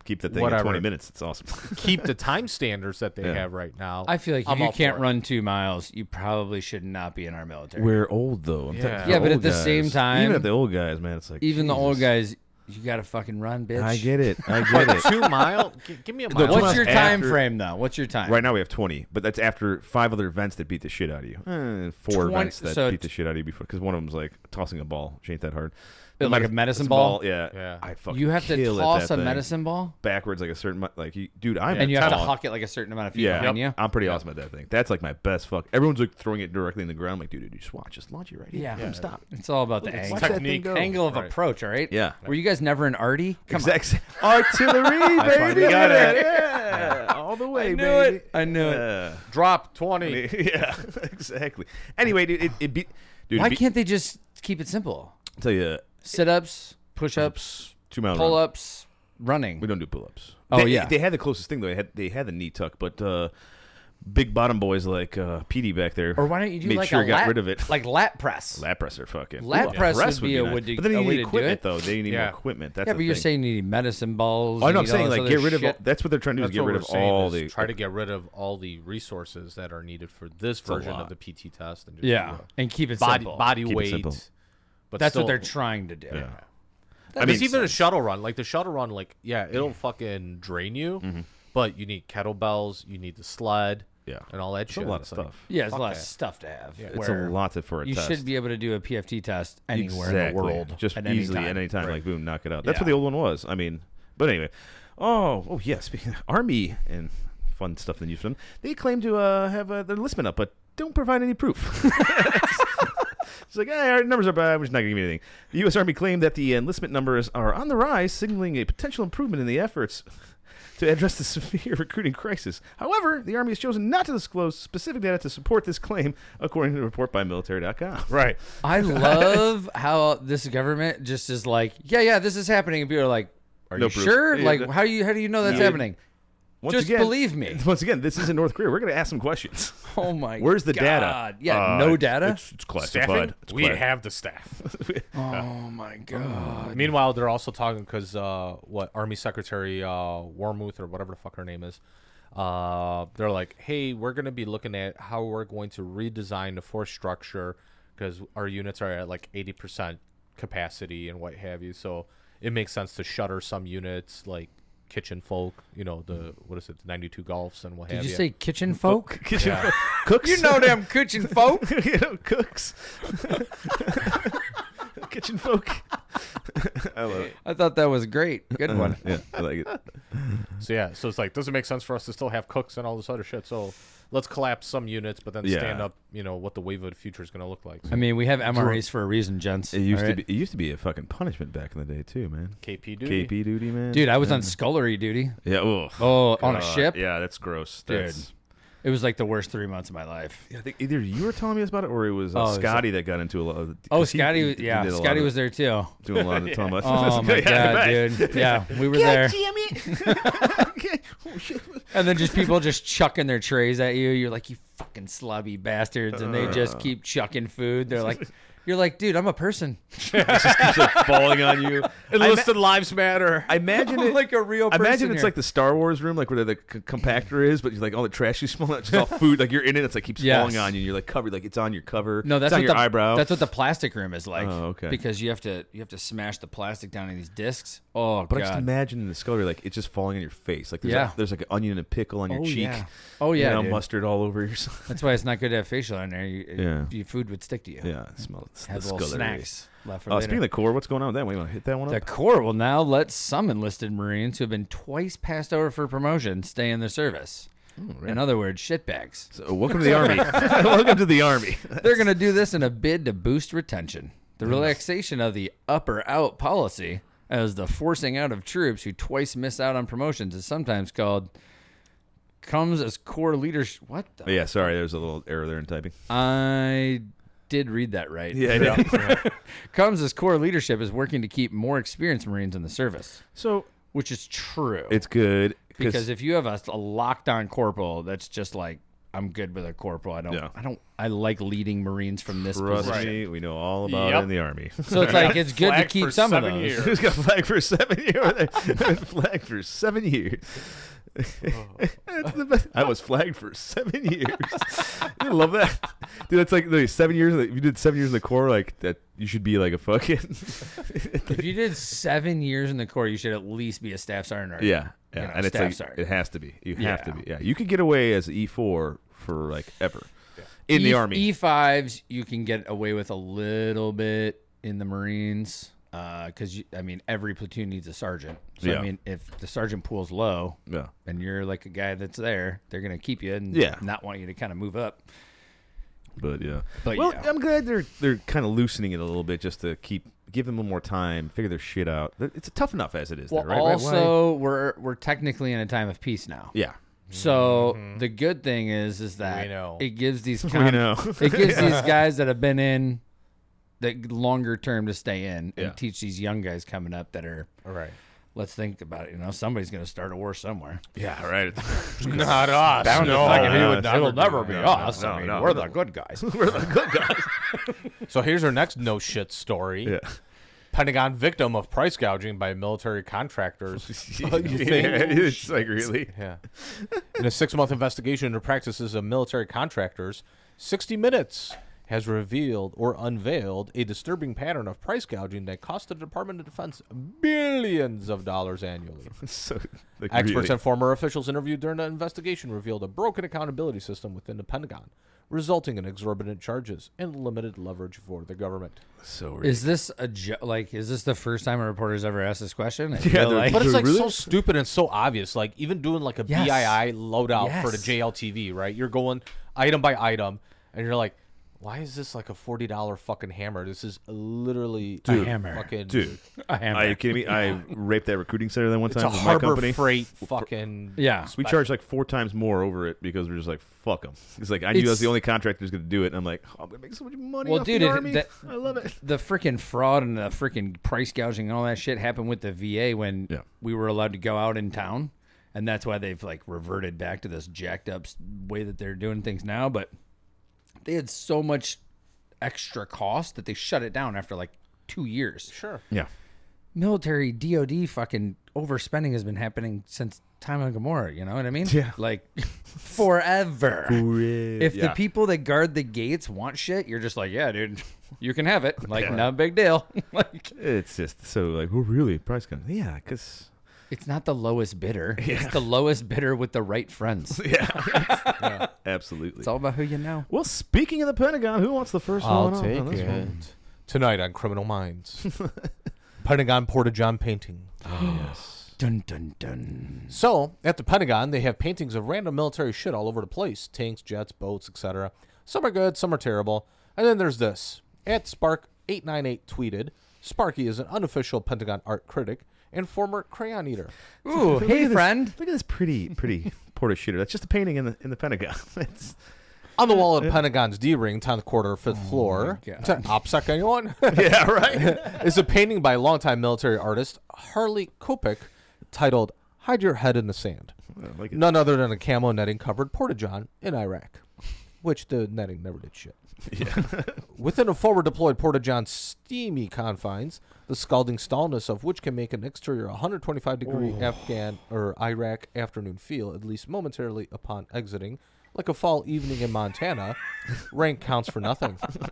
S2: keep the thing
S3: Whatever.
S2: at twenty minutes. It's awesome.
S3: keep the time standards that they
S2: Yeah.
S3: have right now.
S4: I feel like if
S3: I'm
S4: you
S3: all
S4: can't
S3: for it.
S4: run two miles, you probably should not be in our military.
S2: We're old though. I'm
S3: Yeah.
S2: telling you,
S4: Yeah,
S2: the
S4: but at
S2: old
S4: the
S2: guys-
S4: same time-
S2: even at the old guys, man, it's like
S4: Even the old
S2: Jesus.
S4: guys, you gotta fucking run, bitch.
S2: I get it. I get it.
S3: two mile. G- give me a
S2: No,
S3: mile.
S2: two
S4: What's
S2: miles
S4: your time
S2: after-
S4: frame though? What's your time?
S2: Right now we have twenty, but that's after five other events that beat the shit out of you. Eh, four
S4: twenty
S2: events that
S4: so
S2: beat the shit out of you before, because one of them's like tossing a ball, which ain't that hard.
S4: Like a
S2: Medicine-
S4: medicine
S2: it's a
S4: ball?
S2: Yeah,
S3: Yeah.
S2: I fucking
S4: You have to
S2: kill at
S4: toss
S2: that
S4: a
S2: thing.
S4: medicine ball,
S2: backwards like a certain mu- like you, dude. I'm
S4: and you have to
S2: tall.
S4: huck it like a certain amount of feet
S2: Yeah,
S4: behind you.
S2: I'm pretty awesome at that thing. That's like my best fuck. Everyone's like throwing it directly in the ground. I'm like, dude, dude, just watch, just launch it right here.
S4: Yeah.
S2: Boom, stop.
S4: It's all about the
S2: Watch
S4: angle,
S2: that thing
S3: Technique.
S2: go.
S4: angle of
S3: Right.
S4: approach. All right.
S2: Yeah.
S4: Were you guys never an arty? Come on.
S2: Exact- Artillery,
S3: That's why
S2: baby.
S3: we got it.
S2: Yeah, all the way,
S4: I knew
S2: baby.
S4: it. I knew it.
S2: Yeah.
S3: Drop twenty.
S2: Yeah, exactly. Anyway, dude, it, it beat. Dude,
S4: Why
S2: it beat,
S4: can't they just keep it simple?
S2: I'll tell you,
S4: Sit-ups, push-ups,
S2: two mile run.
S4: pull-ups, running.
S2: We don't do pull-ups.
S4: Oh,
S2: they,
S4: yeah.
S2: they had the closest thing though. They had they had the knee tuck, but uh, big bottom boys like uh, P D back there.
S4: Or why don't you do
S2: made
S4: like
S2: sure
S4: a
S2: got
S4: lat,
S2: rid of it.
S4: like lat press?
S2: Lat press are fucking.
S4: Lat
S2: Ooh,
S4: press would
S2: would
S4: be a
S2: nice.
S4: would do-
S2: But then you
S4: a way
S2: need
S4: to do
S2: equipment
S4: it.
S2: though. They need
S3: Yeah.
S2: more equipment. That's
S4: yeah,
S2: the
S4: but you're
S2: thing.
S4: saying you need medicine balls.
S2: Oh
S4: you
S2: no, I'm
S4: need all
S2: saying
S4: this
S2: like
S4: other
S2: get rid of. All,
S4: shit.
S2: that's what they're trying to do
S3: That's
S2: is get
S3: what
S2: rid
S3: we're
S2: of
S3: saying
S2: all
S3: is
S2: the.
S3: try to get rid of all the resources that are needed for this
S2: a
S3: version
S2: lot.
S3: of the P T test. And just
S4: Yeah,
S3: do a
S4: and keep it
S3: body
S4: simple.
S3: body
S2: Keep it
S3: weight.
S2: simple.
S3: But
S4: That's
S3: still,
S4: what they're trying to do.
S2: Yeah.
S3: I
S2: I
S3: mean,
S2: mean,
S3: even a shuttle run, like the shuttle run, like yeah, it'll fucking drain you.
S2: Mm-hmm.
S3: But you need kettlebells, you need the sled,
S2: Yeah.
S3: and all that
S2: It's a
S3: shit.
S2: lot of
S3: It's like,
S2: stuff.
S4: Yeah, it's a
S3: Fuck
S4: lot of
S3: that.
S4: stuff to have.
S2: It's a
S4: where
S2: lot to, for a
S4: You
S2: test.
S4: should be able to do a P F T test anywhere in
S2: Exactly.
S4: the world,
S2: just
S4: at any
S2: easily
S4: time.
S2: at any time.
S3: Right.
S2: Like boom, knock it out. That's
S4: Yeah.
S2: what the old one was. I mean, but anyway. Oh, oh yeah. Speaking of Army and fun stuff than you've done, they claim to uh, have uh, their enlistment up, but don't provide any proof. It's like, hey, our numbers are bad. We're just not going to give you anything. The U S Army claimed that the enlistment numbers are on the rise, signaling a potential improvement in the efforts to address the severe recruiting crisis. However, the Army has chosen not to disclose specific data to support this claim, according to a report by military dot com.
S3: Right.
S4: I love how this government just is like, yeah, yeah, this is happening, and people are like, are
S2: No
S4: you
S2: proof.
S4: sure?
S2: Yeah,
S4: like,
S2: no-
S4: how do you how do you know that's
S2: Yeah.
S4: happening?
S2: Once
S4: Just
S2: again,
S4: believe me.
S2: Once again, this isn't North Korea. We're going to ask some questions.
S4: Oh my,
S2: Where's the
S4: God.
S2: data?
S4: Yeah,
S2: Uh,
S4: no data.
S2: It's, it's classified.
S3: Staffing?
S2: It's
S3: We
S2: cla-
S3: have the staff.
S4: Oh my God.
S3: Meanwhile, they're also talking because uh, what Army Secretary uh, Warmuth or whatever the fuck her name is, uh, they're like, hey, we're going to be looking at how we're going to redesign the force structure because our units are at like eighty percent capacity and what have you. So it makes sense to shutter some units like kitchen folk, you know, the what is it, the ninety-two Golfs and what
S4: Did
S3: have
S4: you
S3: you.
S4: say kitchen folk?
S2: Kitchen
S3: Yeah.
S2: folk. Cooks.
S4: You know them kitchen folk.
S2: you know, cooks. Kitchen folk. I love it.
S4: I thought that was great. Good one.
S2: Yeah, I like it.
S3: So yeah, so it's like, doesn't make sense for us to still have cooks and all this other shit. So let's collapse some units, but then
S2: Yeah.
S3: stand up, you know, what the wave of the future is going to look like. So
S4: I mean, we have M R As for a reason, gents.
S2: It used
S4: all
S2: to
S4: right?
S2: be. It used to be a fucking punishment back in the day too, man.
S3: K P duty.
S2: K P duty, man.
S4: Dude, I was
S2: yeah.
S4: on scullery duty.
S2: Yeah. Ugh.
S4: Oh, on a
S2: God.
S4: ship?
S2: Yeah, that's gross.
S4: Dude.
S2: That's,
S4: It was like the worst three months of my life.
S2: Yeah, I think either you were telling me about it or it was uh,
S4: Oh, it was-
S2: Scotty that got into a lot of.
S4: Oh,
S2: 'cause he-
S4: Scotty,
S2: he-
S4: was
S2: he
S4: yeah,
S2: did a lot
S4: Scotty
S2: of-
S4: was there too.
S2: doing a lot of the talking about.
S4: Oh my
S2: Yeah, I
S4: God,
S2: bet.
S4: dude. Yeah, we were there.
S2: Okay. Oh, shit.
S4: And then just people just chucking their trays at you. You're like, you fucking slobby bastards. And they just keep chucking food. They're like, you're like, dude, I'm a person.
S2: It just keeps like falling on you.
S3: Enlisted lives matter.
S2: I imagine
S4: I'm
S2: it
S4: like a real
S2: I
S4: person.
S2: imagine it's
S4: here.
S2: like the Star Wars room, like where the c- compactor is, but like all the trash you smell, just all food. Like you're in it, it's like keeps
S4: Yes.
S2: falling on you. And you're like covered, like it's on your cover.
S4: No, that's
S2: it's on
S4: what
S2: your
S4: the
S2: eyebrow.
S4: That's what the plastic room is like.
S2: Oh, okay.
S4: Because you have to you have to smash the plastic down in these discs. Oh
S2: But I
S4: God.
S2: just imagine in the scullery, like it's just falling on your face. Like there's,
S4: Yeah.
S2: a, there's like an onion and a pickle on your
S4: Oh,
S2: cheek.
S4: yeah. Oh, yeah,
S2: you know,
S4: dude.
S2: mustard all over yourself.
S4: That's why it's not good to have facial on there. You,
S2: Yeah.
S4: your food would stick to you.
S2: Yeah, it smells. It's
S4: Have
S2: the
S4: little
S2: scullery.
S4: snacks left for
S2: Uh,
S4: later.
S2: speaking of the core, what's going on with that? We want to hit that one
S4: The
S2: up.
S4: Corps will now let some enlisted Marines who have been twice passed over for promotion stay in the service.
S2: right.
S4: In other words, shitbags.
S2: So, welcome to the army. welcome to the army.
S4: They're going to do this in a bid to boost retention. The relaxation of the up or out policy, as the forcing out of troops who twice miss out on promotions, is sometimes called, comes as Corps leadership. What the?
S2: Oh, yeah, sorry, there's a little error there in typing.
S4: I did read that right.
S2: Yeah, I know.
S4: Comes as Corps leadership is working to keep more experienced Marines in the service,
S2: So
S4: which is true.
S2: it's good
S4: because if you have a, a locked-on corporal that's just like I'm good with a corporal. I don't.
S2: Yeah.
S4: I don't. I like leading Marines from this
S2: Trust
S4: position.
S2: me, we know all about
S3: Yep.
S2: it in the Army.
S4: So it's like it's good to
S5: Flagged
S4: keep
S5: for
S4: some of
S5: seven
S4: those.
S5: years.
S2: Who's got flagged for seven years? Flagged for seven years. That's the best. I was flagged for seven years. I love that, dude. That's like, like seven years. If you did seven years in the Corps, like that, you should be like a fucking.
S4: If you did seven years in the Corps, you should at least be a staff sergeant. Or,
S2: Yeah, yeah,
S4: you know,
S2: and it's
S4: staff
S2: like
S4: sergeant.
S2: it has to be. You have to
S4: Yeah.
S2: be. Yeah, you could get away as E four for like ever in the
S4: E-
S2: Army.
S4: E fives you can get away with a little bit in the Marines because I mean every platoon needs a sergeant. So
S2: Yeah.
S4: I mean if the sergeant pool's low
S2: yeah,
S4: and you're like a guy that's there, they're gonna keep you and
S2: Yeah.
S4: not want you to kind of move up.
S2: but yeah.
S4: But
S2: well,
S4: yeah.
S2: I'm glad they're they're kind of loosening it a little bit just to keep give them a little more time, figure their shit out. It's tough enough as it is.
S4: Well,
S2: there, right? Why- why-
S4: also we're we're technically in a time of peace now.
S2: yeah,
S4: So the good thing is is that
S3: We know.
S4: it gives these
S2: we
S4: con-
S2: know.
S4: it gives these guys that have been in the longer term to stay in and
S2: Yeah.
S4: teach these young guys coming up that are
S3: All right.
S4: let's think about it. You know, somebody's going to start a war somewhere.
S2: yeah, right.
S3: Not us.
S4: Bound to
S3: no.
S4: fucking
S2: no,
S4: do
S2: no,
S4: it. It'll
S2: no,
S4: never
S2: no,
S4: be
S2: no,
S4: us.
S2: no,
S4: I mean,
S2: no,
S4: we're
S2: no.
S4: the good guys.
S2: We're the good guys.
S3: So here's our next no shit story.
S2: Yeah.
S3: Pentagon victim of price gouging by military contractors.
S2: Yeah,
S3: You think?
S2: it's like really.
S3: Yeah. In a six month investigation into practices of military contractors, sixty minutes has revealed or unveiled a disturbing pattern of price gouging that cost the Department of Defense billions of dollars annually.
S2: So, like,
S3: Experts
S2: really.
S3: and former officials interviewed during the investigation revealed a broken accountability system within the Pentagon, resulting in exorbitant charges and limited leverage for the government.
S2: So really.
S4: Is this a jo- like? Is this the first time a reporter's ever asked this question? I
S2: Yeah,
S4: feel
S2: they're-
S4: like
S3: But it's like
S2: Really?
S3: so stupid and so obvious. Like even doing like a
S4: Yes.
S3: B I I loadout for the
S4: Yes.
S3: J L T V, right? You're going item by item, and you're like, why is this like a forty dollar fucking hammer? This is literally
S4: Dude. A hammer.
S3: fucking
S2: Dude,
S4: a hammer.
S2: are you kidding me? I raped that recruiting center that one
S3: It's
S2: time
S3: a
S2: with my
S3: Harbor
S2: company.
S3: Freight fucking
S4: Yeah.
S2: We charged like four times more over it because we're just like, fuck them. It's like, I knew I was
S4: It's-
S2: the only contractor who's going to do it. And I'm like, oh, I'm going to make so much money
S4: Well,
S2: off
S4: dude,
S2: the
S4: it-
S2: Army.
S4: that-
S2: I love it.
S4: The freaking fraud and the freaking price gouging and all that shit happened with the V A when
S2: Yeah.
S4: we were allowed to go out in town, and that's why they've like reverted back to this jacked up s- way that they're doing things now. But they had so much extra cost that they shut it down after like two years.
S3: sure.
S2: Yeah.
S4: Military D O D fucking overspending has been happening since time of Gomorrah. You know what I mean?
S2: Yeah.
S4: Like forever. If
S2: Yeah.
S4: the people that guard the gates want shit, you're just like, yeah, dude, you can have it. Like,
S2: Yeah.
S4: no big deal. Like,
S2: It's just so like, oh, really? Price gun? Yeah, because.
S4: it's not the lowest bidder. It's the lowest bidder with the right friends.
S2: Yeah. Absolutely.
S4: It's all about who you know.
S2: Well, speaking of the Pentagon, who wants the first
S3: I'll
S2: one? on-
S3: take
S2: on this
S3: it.
S2: one?
S3: Tonight on Criminal Minds. Pentagon Porta-John painting.
S2: Yes.
S4: Dun dun dun.
S3: So, at the Pentagon, they have paintings of random military shit all over the place. Tanks, jets, boats, et cetera. Some are good, some are terrible. And then there's this. At Spark eight nine eight tweeted, Sparky is an unofficial Pentagon art critic and former crayon eater.
S4: Ooh,
S2: Look
S4: hey,
S2: at this-
S4: friend.
S2: Look at this pretty, pretty porta shitter. That's just a painting in the in the Pentagon. It's,
S3: On the wall of the Pentagon's D-ring, tenth quarter, fifth floor.
S4: God.
S3: To OPSEC, anyone?
S2: yeah, right.
S3: is a painting by longtime military artist Harley Kopik titled Hide Your Head in the Sand.
S2: I like it.
S3: None other than a camo netting covered Porta-John in Iraq, which the netting never did shit.
S2: Yeah.
S3: Within a forward deployed Porta-John's steamy confines, the scalding stallness of which can make an exterior one hundred twenty-five degree Afghan or Iraq afternoon feel, at least momentarily upon exiting, like a fall evening in Montana, rank counts for nothing.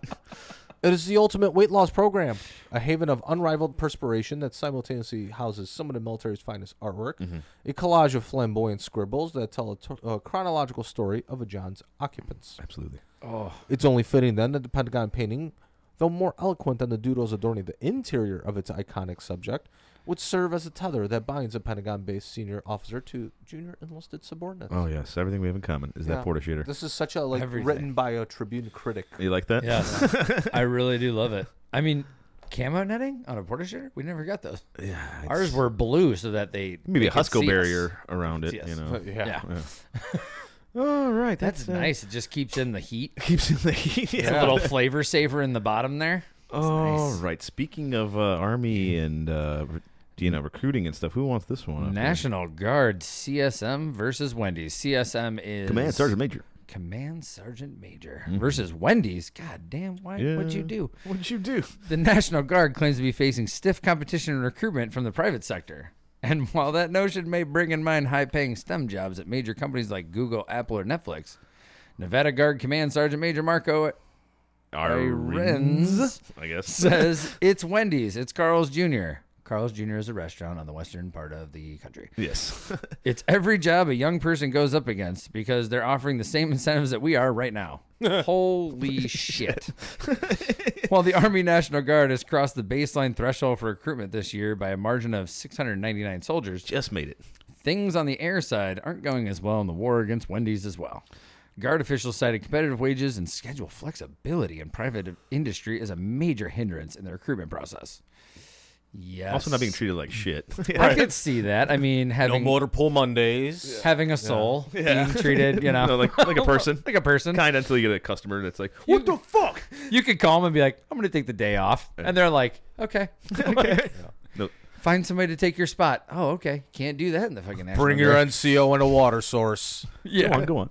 S3: It is the ultimate weight loss program, a haven of unrivaled perspiration that simultaneously houses some of the military's finest artwork, a collage of flamboyant scribbles that tell a, to- a chronological story of a John's occupants.
S2: Absolutely.
S3: It's only fitting then that the Pentagon painting, though more eloquent than the doodles adorning the interior of its iconic subject, would serve as a tether that binds a Pentagon-based senior officer to junior enlisted subordinates.
S2: Oh yes, everything we have in common is
S3: Yeah.
S2: that porta shitter.
S3: This is such a like
S4: Everything.
S3: written by a Tribune critic.
S2: You like that?
S4: Yes. I really do love it. I mean, camo netting on a porta shitter? We never got those.
S2: Yeah. it's-
S4: Ours were blue so that they
S2: maybe
S4: they
S2: a
S4: could
S2: Husco
S4: see us.
S2: barrier around it.
S4: See us.
S2: You know.
S3: yeah.
S4: Yeah.
S2: All right,
S4: That's
S2: that's, uh,
S4: nice. It just keeps in the heat.
S2: Keeps in the heat.
S4: It's
S2: Yeah.
S4: a little flavor saver in the bottom there.
S2: All
S4: nice.
S2: right. Speaking of uh, Army and uh, re- you know recruiting and stuff, who wants this one? up here?
S4: National Guard C S M versus Wendy's. C S M is
S2: Command Sergeant Major.
S4: Command Sergeant Major versus Wendy's. God damn, why, what'd you do?
S2: What'd you do?
S4: The National Guard claims to be facing stiff competition and recruitment from the private sector. And while that notion may bring in mind high-paying STEM jobs at major companies like Google, Apple, or Netflix, Nevada Guard Command Sergeant Major Marco Irens
S2: I guess.
S4: says it's Wendy's. It's Carl's Junior Carl's Junior is a restaurant on the western part of the country.
S2: Yes.
S4: It's every job a young person goes up against because they're offering the same incentives that we are right now. Holy shit. While the Army National Guard has crossed the baseline threshold for recruitment this year by a margin of six hundred ninety-nine soldiers,
S2: Just made it.
S4: things on the air side aren't going as well in the war against Wendy's as well. Guard officials cited competitive wages and schedule flexibility in private industry as a major hindrance in the recruitment process. Yes.
S2: Also not being treated like shit.
S4: I could see that. I mean,
S3: No
S4: having
S3: motor pool Mondays.
S4: having a soul, being treated, you know,
S2: No, like like a person.
S4: like a person.
S2: Kind of until you get a customer and it's like, what the fuck?
S4: You could call them and be like, I'm going to take the day off. And they're like, okay.
S2: Okay. No.
S4: Find somebody to take your spot. Oh, okay. Can't do that in the fucking National
S3: Bring your
S4: Guard.
S3: N C O and a water source.
S4: Yeah.
S2: Go on, go on.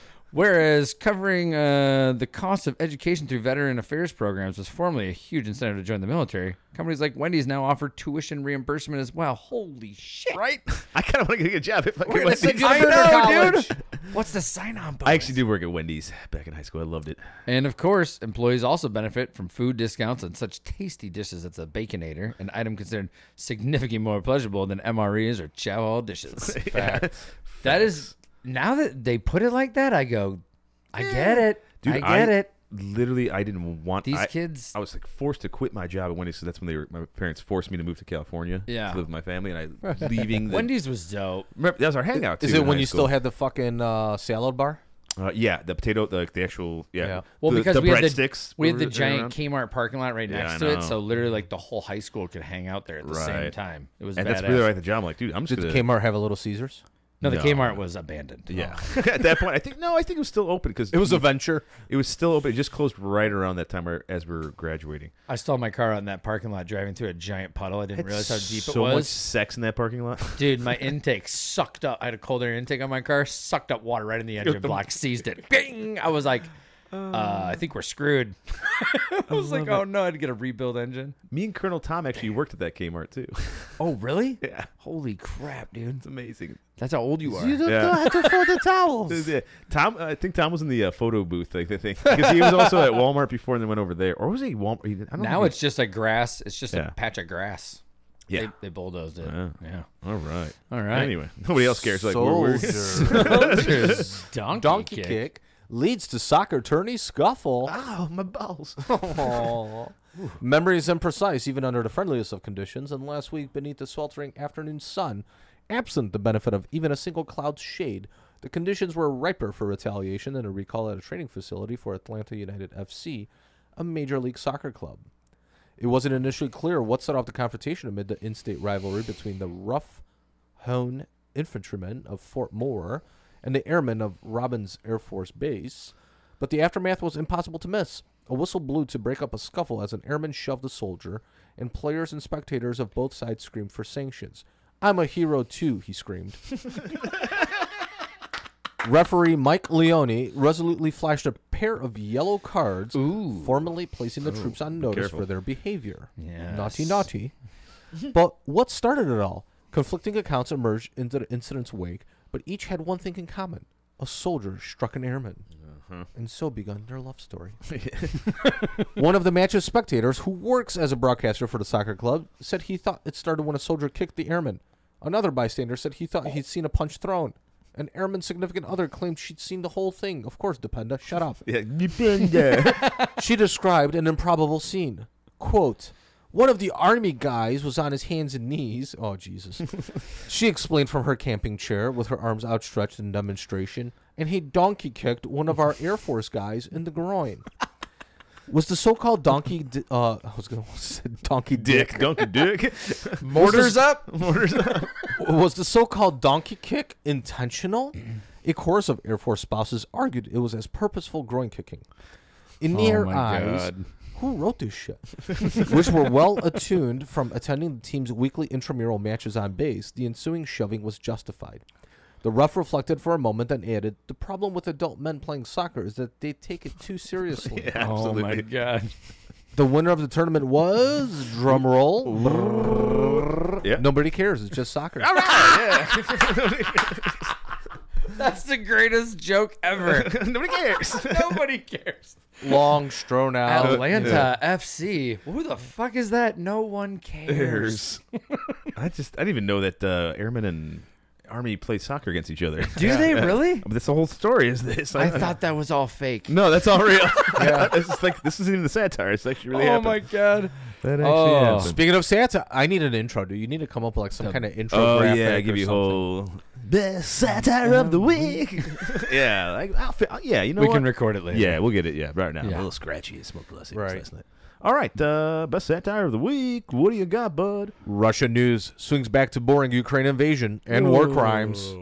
S4: Whereas covering uh, the cost of education through veteran affairs programs was formerly a huge incentive to join the military, companies like Wendy's now offer tuition reimbursement as well. Holy shit.
S2: Right? I kind of want to get a job if I
S3: We're
S2: could.
S3: gonna send you to
S4: I
S3: Burger
S4: know,
S3: College.
S4: dude. What's the sign-on bonus?
S2: I actually did work at Wendy's back in high school. I loved it.
S4: And of course, employees also benefit from food discounts on such tasty dishes as a Baconator, an item considered significantly more pleasurable than M R Es or chow hall dishes.
S2: Fact.
S4: That is, now that they put it like that, I go, I get it.
S2: Dude,
S4: I get
S2: I-
S4: it.
S2: Literally, I didn't want
S4: These
S2: I,
S4: kids.
S2: I was like forced to quit my job at Wendy's. So that's when they were. My parents forced me to move to California
S4: Yeah.
S2: to live with my family, and I leaving. The,
S4: Wendy's was dope.
S2: Remember, that was our hangout.
S3: Is
S2: too,
S3: it
S2: in
S3: when
S2: high
S3: you
S2: school.
S3: still had the fucking uh, salad bar?
S2: Uh, yeah, the potato, the, the actual, yeah.
S3: Yeah.
S4: Well,
S2: the,
S4: because
S2: the
S4: we had the
S2: breadsticks
S4: we had
S2: were
S4: the
S2: there
S4: giant
S2: around.
S4: Kmart parking lot right
S2: Yeah,
S4: next
S2: I
S4: to it,
S2: know.
S4: so literally like the whole high school could hang out there at the same
S2: Right.
S4: time. It was
S2: And
S4: badass.
S2: that's really like the job. I'm like, dude, I'm just
S3: Did
S2: gonna.
S3: the Kmart have a Little Caesars?
S4: No, the
S2: No.
S4: Kmart was abandoned.
S2: Yeah. At that point, I think no, I think it was still open because
S3: It was a venture.
S2: It was still open. It just closed right around that time where- as we were graduating.
S4: I stalled my car out in that parking lot driving through a giant puddle. I didn't realize how deep
S2: so
S4: it was.
S2: much sex in that parking lot.
S4: Dude, my intake sucked up. I had a cold air intake on my car, sucked up water right in the engine block, seized it. Bing! I was like, uh, I think we're screwed. I was like, oh no, I had to get a rebuild engine.
S2: Me and Colonel Tom actually worked at that Kmart too.
S4: Oh, really?
S2: Yeah,
S4: Holy crap, dude.
S2: it's amazing.
S4: That's how old you are.
S2: Yeah.
S3: have to fold the towels.
S2: Yeah. Tom, I think Tom was in the uh, photo booth, like I think, because he was also at Walmart before and then went over there, or was he Walmart? He, I don't know
S4: Now
S2: if
S4: it's just a grass. It's just
S2: Yeah.
S4: a patch of grass.
S2: he, yeah.
S4: They, they bulldozed it.
S2: Yeah.
S4: Yeah.
S2: All right,
S4: All right.
S2: Anyway, nobody else cares. Like we're, we're
S4: Soldiers. Donkey,
S3: Donkey
S4: kick.
S3: kick. leads to soccer tourney scuffle.
S2: oh my balls.
S3: Aw. Memories imprecise even under the friendliest of conditions, and last week beneath the sweltering afternoon sun, absent the benefit of even a single cloud's shade, the conditions were riper for retaliation than a recall at a training facility for Atlanta United F C, a Major League Soccer club. It wasn't initially clear what set off the confrontation amid the in-state rivalry between the rough-hewn infantrymen of Fort Moore and the airmen of Robbins Air Force Base, but the aftermath was impossible to miss. A whistle blew to break up a scuffle as an airman shoved a soldier, and players and spectators of both sides screamed for sanctions. "I'm a hero too," he screamed. Referee Mike Leone resolutely flashed a pair of yellow cards,
S4: Ooh.
S3: formally placing the troops on notice
S2: careful.
S3: for their behavior.
S4: Yes.
S3: Naughty, naughty. But what started it all? Conflicting accounts emerged into the incident's wake, but each had one thing in common. A soldier struck an airman.
S2: Uh-huh.
S3: And so begun their love story. One of the match's spectators, who works as a broadcaster for the soccer club, said he thought it started when a soldier kicked the airman. Another bystander said he thought he'd seen a punch thrown. An airman's significant other claimed she'd seen the whole thing. Of course, Dependa, shut up.
S2: Yeah, Dependa.
S3: She described an improbable scene. Quote, "One of the army guys was on his hands and knees." Oh, Jesus. She explained from her camping chair with her arms outstretched in demonstration, and he donkey kicked one of our Air Force guys in the groin. Was the so-called donkey, di- uh, I was going to say donkey dick.
S2: Dick, donkey dick.
S4: Mortars up.
S2: Mortars up.
S3: Was the so-called donkey kick intentional? A chorus of Air Force spouses argued it was as purposeful groin kicking. In
S4: Oh
S3: their
S4: my
S3: eyes,
S4: God.
S3: who wrote this shit? Which were well attuned from attending the team's weekly intramural matches on base, the ensuing shoving was justified. The Rough reflected for a moment, then added, "The problem with adult men playing soccer is that they take it too seriously."
S2: Yeah,
S4: Oh
S2: absolutely.
S4: my god.
S3: The winner of the tournament was, drum roll,
S2: Yeah.
S3: nobody cares. It's just soccer.
S4: That's the greatest joke ever.
S2: Nobody cares.
S4: Nobody cares.
S3: Long, strewn out.
S4: Atlanta F C. Who the fuck is that? No one cares.
S2: I just I didn't even know that uh, Airmen and Army play soccer against each other.
S4: Do they really?
S2: But that's the whole story. Is this?
S4: I thought that was all fake.
S2: No, that's all real. Yeah, it's just like this isn't even the satire. It's actually really
S4: oh
S2: happened.
S4: my god.
S2: That actually
S4: Oh.
S2: happened.
S3: Speaking of Santa, I need an intro, dude. You need to come up with like some kind of intro.
S2: Oh
S3: graphic
S2: yeah,
S3: or
S2: give you a
S3: something.
S2: whole best satire of the week. yeah, like I'll fi- yeah, you know
S4: we
S2: what?
S4: can record it later.
S2: Yeah, we'll get it. Yeah, right now. I'm a
S4: Yeah.
S2: little scratchy. I smoked less
S3: Right.
S2: last night. All right, uh, best satire of the week. What do you got, bud?
S3: Russia news swings back to boring Ukraine invasion and war crimes.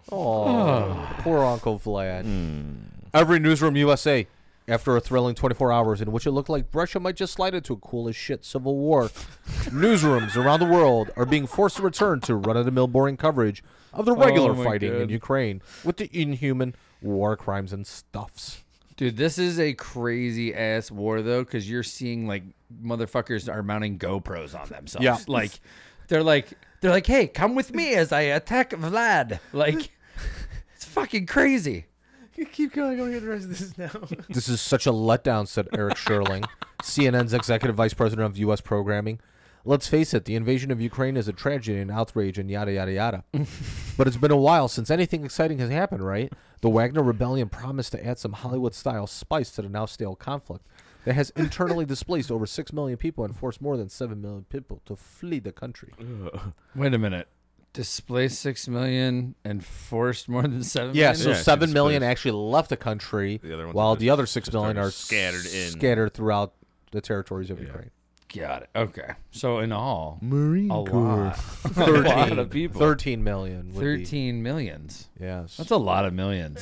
S3: Oh, poor Uncle Vlad. Every newsroom U S A. After a thrilling twenty-four hours in which it looked like Russia might just slide into a cool as shit civil war, newsrooms around the world are being forced to return to run-of-the-mill boring coverage of the regular
S4: Oh my
S3: fighting in
S4: God.
S3: Ukraine with the inhuman war crimes and stuffs.
S4: Dude, this is a crazy ass war though, because you're seeing like motherfuckers are mounting GoPros on themselves.
S3: Yeah.
S4: Like they're like they're like, hey, come with me as I attack Vlad. Like it's fucking crazy.
S2: Keep going. Go get the rest of this now.
S3: This is such a letdown, said Eric Sherling, C N N's executive vice president of U S programming. Let's face it, the invasion of Ukraine is a tragedy and outrage and yada, yada, yada. But it's been a while since anything exciting has happened, right? The Wagner Rebellion promised to add some Hollywood-style spice to the now stale conflict that has internally displaced over six million people and forced more than seven million people to flee the country.
S4: Wait a minute. Displaced six million and forced more than seven
S3: Yeah,
S4: million?
S3: so
S2: Yeah, it's
S3: seven million
S2: displaced.
S3: actually left the country,
S2: The other ones
S3: while
S2: are
S3: the
S2: just-
S3: other six
S2: just
S3: million
S2: are
S3: are
S2: scattered in.
S3: scattered throughout the territories of Ukraine.
S4: Got it. Okay. So in all,
S2: Marine
S4: a lot.
S3: thirteen,
S4: a lot of people.
S3: thirteen million. Would be-
S4: Thirteen millions.
S3: Yes.
S4: That's a lot of millions.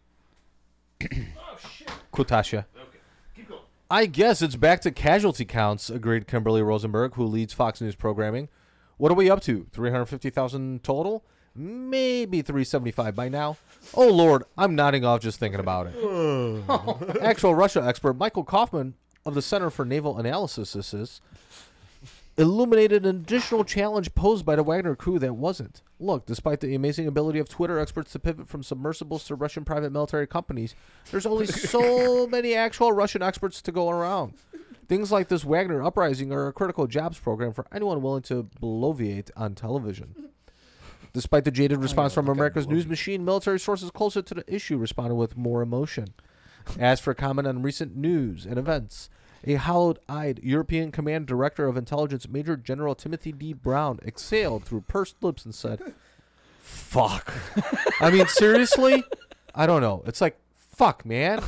S3: Kutasha. I guess it's back to casualty counts, agreed Kimberly Rosenberg, who leads Fox News programming. What are we up to? three hundred fifty thousand total? Maybe three seventy-five by now. Oh, Lord, I'm nodding off just thinking about it. Actual Russia expert Michael Kaufman of the Center for Naval Analysis this is, illuminated an additional challenge posed by the Wagner crew that wasn't. Look, despite the amazing ability of Twitter experts to pivot from submersibles to Russian private military companies, there's only so many actual Russian experts to go around. Things like this Wagner uprising are a critical jobs program for anyone willing to bloviate on television. Despite the jaded response from America's news machine, military sources closer to the issue responded with more emotion. As for comment on recent news and events, a hollowed-eyed European Command Director of Intelligence, Major General Timothy D. Brown, exhaled through pursed lips and said, "Fuck." I mean, seriously? I don't know. It's like, fuck, man.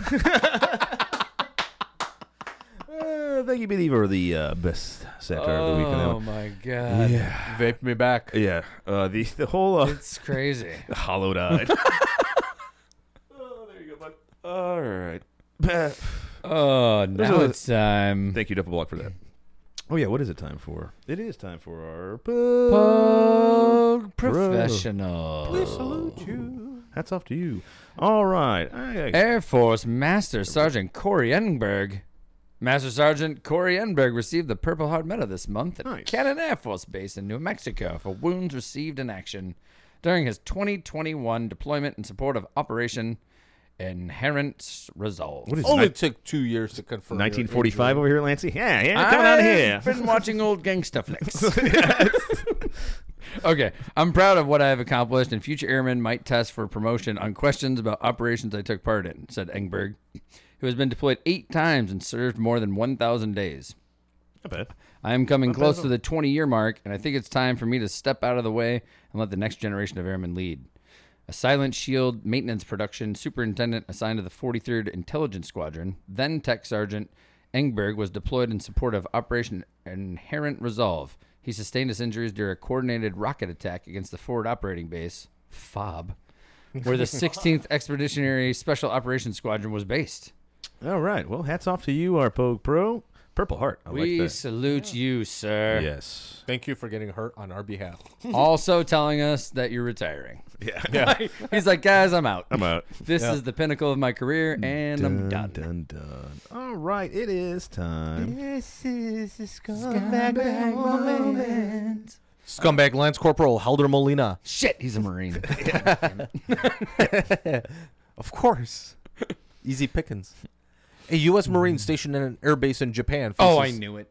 S2: Uh, thank you, Billy, for the uh, best satire of the week. on that
S4: Oh
S2: one.
S4: my god.
S2: Yeah,
S3: Vape me back.
S2: yeah. Uh, the the whole uh,
S4: It's crazy.
S2: hollowed eyed. Oh, there you go, bud. All right.
S4: Oh, now
S2: a-
S4: it's time.
S2: Thank you, Double Block, for that. Oh yeah, what is it time for? It is time for our
S4: Pug professional.
S2: We salute you. Hats off to you. All right. I- I-
S4: Air Force Master Sergeant Corey Enberg. Master Sergeant Corey Enberg received the Purple Heart Medal this month at
S2: Nice.
S4: Cannon Air Force Base in New Mexico for wounds received in action during his twenty twenty-one deployment in support of Operation Inherent Resolve.
S2: What is
S3: Only
S2: it?
S3: took two years to confirm.
S2: nineteen forty-five
S3: your
S2: over here, Lancey? Yeah, yeah. Coming on here.
S4: I've been watching old gangsta flicks. Okay, I'm proud of what I have accomplished, and future airmen might test for promotion on questions about operations I took part in, said Engberg, who has been deployed eight times and served more than one thousand days.
S2: Not bad.
S4: I am coming close to the twenty-year mark, and I think it's time for me to step out of the way and let the next generation of airmen lead. A Silent Shield maintenance production superintendent assigned to the forty-third Intelligence Squadron, then Tech Sergeant Engberg, was deployed in support of Operation Inherent Resolve. He sustained his injuries during a coordinated rocket attack against the Forward Operating Base, FOB, where the sixteenth Expeditionary Special Operations Squadron was based.
S2: All right. Well, hats off to you, our Pogue Pro. Purple Heart. I
S4: We
S2: like that.
S4: salute you, sir.
S2: Yes.
S3: Thank you for getting hurt on our behalf.
S4: Also telling us that you're retiring.
S2: Yeah.
S3: Yeah.
S4: He's like, guys, I'm out.
S2: I'm out.
S4: This
S3: Yeah.
S4: is the pinnacle of my career, and I'm done.
S2: Dun, dun. All right, it is time.
S4: This is the scumbag moment.
S3: Scumbag Lance Corporal Helder Molina.
S4: Shit, he's a Marine.
S3: Of course. Easy pickings. A U S Marine stationed in an airbase in Japan faces,
S4: Oh, I knew it.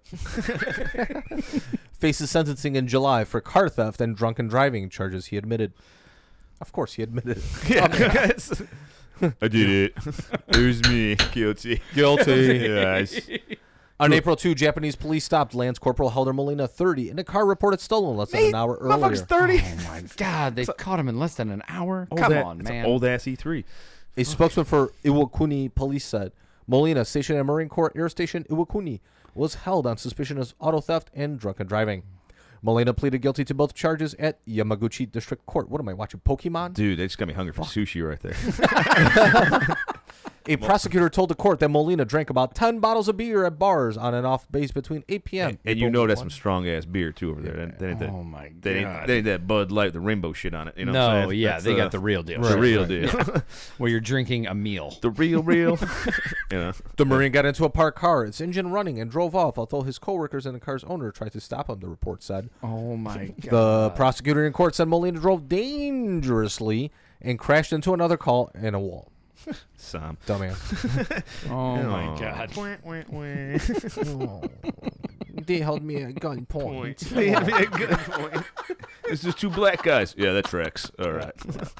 S3: faces sentencing in July for car theft and drunken driving charges. He admitted. Of course, he admitted it.
S2: Yeah. I did it. It was me. Guilty.
S3: Guilty.
S2: Yes.
S3: On April second, Japanese police stopped Lance Corporal Helder Molina, thirty, in a car reported stolen less than an hour earlier.
S2: Motherfucker's thirty.
S4: Oh, my God. They caught him in less than an hour?
S2: Old
S4: Come
S2: a-
S4: on,
S2: it's
S4: man.
S2: an old ass E three.
S3: A spokesman for Iwakuni police said Molina, stationed at Marine Corps Air Station Iwakuni, was held on suspicion of auto theft and drunken driving. Molina pleaded guilty to both charges at Yamaguchi District Court. What am I watching, Pokemon?
S2: Dude, they just got me hungry for sushi right there.
S3: A prosecutor told the court that Molina drank about ten bottles of beer at bars on and off base between eight p.m.
S2: And, and you know that's some strong ass beer too over there. That, that ain't that,
S4: Oh, my
S2: that ain't,
S4: God.
S2: that ain't that Bud Light, the rainbow shit on it. You know what I'm
S4: No,
S2: saying?
S4: yeah,
S2: That's,
S4: they
S2: uh,
S4: got the real deal.
S2: the
S3: Right,
S2: real
S3: right.
S2: deal.
S4: Where you're drinking a meal.
S2: The real, real. You know.
S3: The Marine got into a parked car, its engine running, and drove off, although his coworkers and the car's owner tried to stop him, the report said.
S4: Oh, my God.
S3: The prosecutor in court said Molina drove dangerously and crashed into another car and a wall.
S2: Sam.
S3: Dumbass.
S4: Oh, my
S2: Oh.
S4: God.
S3: They held me at gunpoint.
S2: Good point. It's just two black guys. Yeah, that tracks. All right.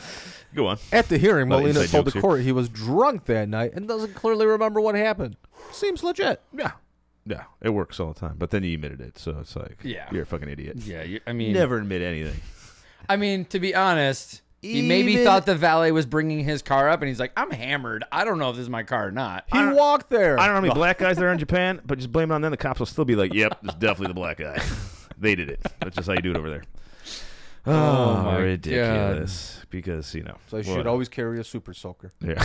S2: Go on.
S3: At the hearing,
S2: Well,
S3: Molina
S2: inside
S3: told the
S2: jokes here.
S3: court he was drunk that night and doesn't clearly remember what happened. Seems legit.
S2: Yeah. Yeah, it works all the time. But then you admitted it, so it's like,
S4: Yeah.
S2: you're a fucking idiot.
S4: Yeah, you, I mean,
S2: Never admit anything.
S4: I mean, to be honest, he maybe
S2: Even-
S4: thought the valet was bringing his car up, and he's like, "I'm hammered. I don't know if this is my car or not."
S3: He walked there.
S2: I don't know how many black guys there are in Japan, but just blame it on them. The cops will still be like, yep, it's definitely the black guy. They did it. That's just how you do it over there. Oh,
S4: my
S2: ridiculous. Because, you know.
S3: So you should
S2: whatever.
S3: always carry a super soaker.
S2: Yeah.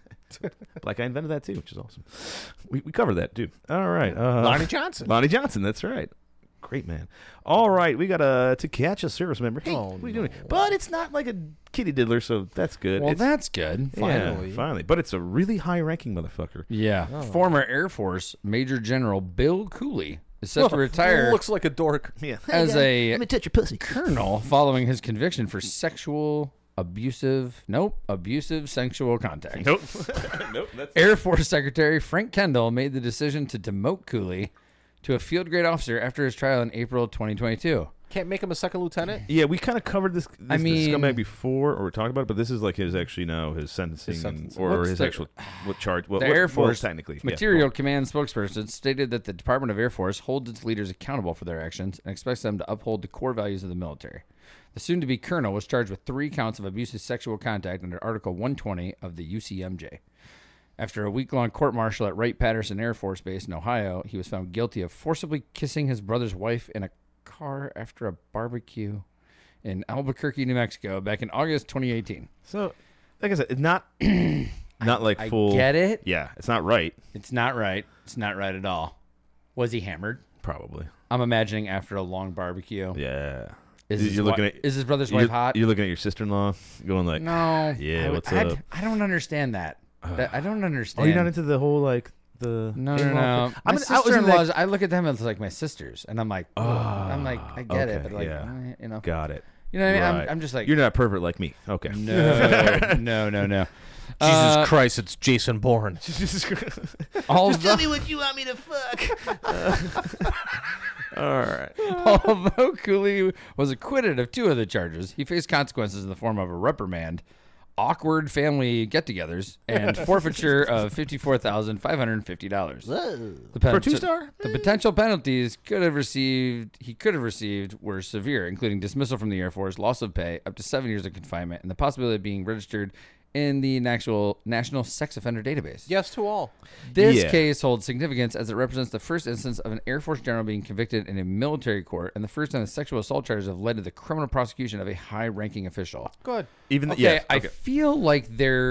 S2: Black guy invented that too, which is awesome. We we covered that too. All right. Uh,
S3: Lonnie Johnson.
S2: Lonnie Johnson, that's right. Great man. All right, we got a to catch a service member. Hey,
S3: Oh,
S2: what are you doing? But it's not like a kitty diddler, so that's good.
S4: Well,
S2: It's-
S4: that's good.
S2: yeah,
S3: finally.
S2: finally. But it's a really high-ranking motherfucker.
S4: Yeah.
S3: Oh.
S4: Former Air Force Major General Bill Cooley is set to retire
S3: Looks like a dork.
S2: Yeah.
S4: as a
S2: Let me touch your pussy.
S4: colonel following his conviction for sexual abusive, nope, abusive sexual contact.
S2: Nope. nope. That's
S4: Air Force Secretary Frank Kendall made the decision to demote Cooley to a field grade officer after his trial in April twenty twenty-two.
S3: Can't make him a second lieutenant?
S2: Yeah, we kind of covered this, this
S4: I
S2: this
S4: mean-
S2: scumbag before, or we talked about it, but this is like his actually now his sentencing,
S3: His
S2: and-
S3: sentencing.
S2: or
S4: What's
S2: his
S4: the-
S2: actual what charge? What,
S4: The
S2: what-
S4: Air
S2: well,
S4: Force
S2: technically yeah,
S4: Material
S2: go
S4: Command spokesperson stated that the Department of Air Force holds its leaders accountable for their actions and expects them to uphold the core values of the military. The soon-to-be colonel was charged with three counts of abusive sexual contact under Article one twenty of the U C M J. After a week-long court-martial at Wright-Patterson Air Force Base in Ohio, he was found guilty of forcibly kissing his brother's wife in a car after a barbecue in Albuquerque, New Mexico, back in August twenty eighteen.
S2: So, like I said, it's not not like
S4: I
S2: full.
S4: get it.
S2: Yeah, it's not right.
S4: It's not right. It's not right at all. Was he hammered?
S2: Probably.
S4: I'm imagining after a long barbecue.
S2: Yeah.
S4: Is
S2: You-
S4: his
S2: you're
S4: wi-
S2: looking at
S4: is his brother's
S2: you're,
S4: wife hot?
S2: You're looking at your sister-in-law, going like,
S4: No.
S2: Yeah,
S4: I, would-
S2: what's
S4: I'd-
S2: up?
S4: I don't understand that. That- I don't understand.
S2: "Oh, you're not into the whole like the
S4: No, no,
S2: in-law
S4: no.
S2: thing?"
S4: My
S2: I mean, I was in
S4: sister-in-laws,
S2: that-
S4: I look at them as like my sisters, and I'm like, oh, I'm like, I get it,
S2: okay,
S4: but like,
S2: yeah.
S4: eh, you know,
S2: Got it.
S4: you know what I mean?
S2: Right.
S4: I'm, I'm just like,
S2: You're not a pervert like me. Okay.
S4: no, no, no, no.
S3: Jesus
S4: Uh,
S3: Christ, it's Jason Bourne.
S4: although,
S2: what you want me to fuck. All right.
S4: although Cooley was acquitted of two of the charges, he faced consequences in the form of a reprimand, awkward family get-togethers, and forfeiture of fifty-four thousand five hundred fifty dollars.
S2: For a two-star?
S4: The potential penalties could have received he could have received were severe, including dismissal from the Air Force, loss of pay, up to seven years of confinement, and the possibility of being registered in the National National Sex Offender Database.
S3: Yes to all.
S4: This
S2: Yeah.
S4: case holds significance as it represents the first instance of an Air Force general being convicted in a military court, and the first time the sexual assault charges have led to the criminal prosecution of a high-ranking official.
S3: Good.
S2: Even
S4: Okay,
S2: yeah,
S4: I
S2: okay.
S4: feel like they're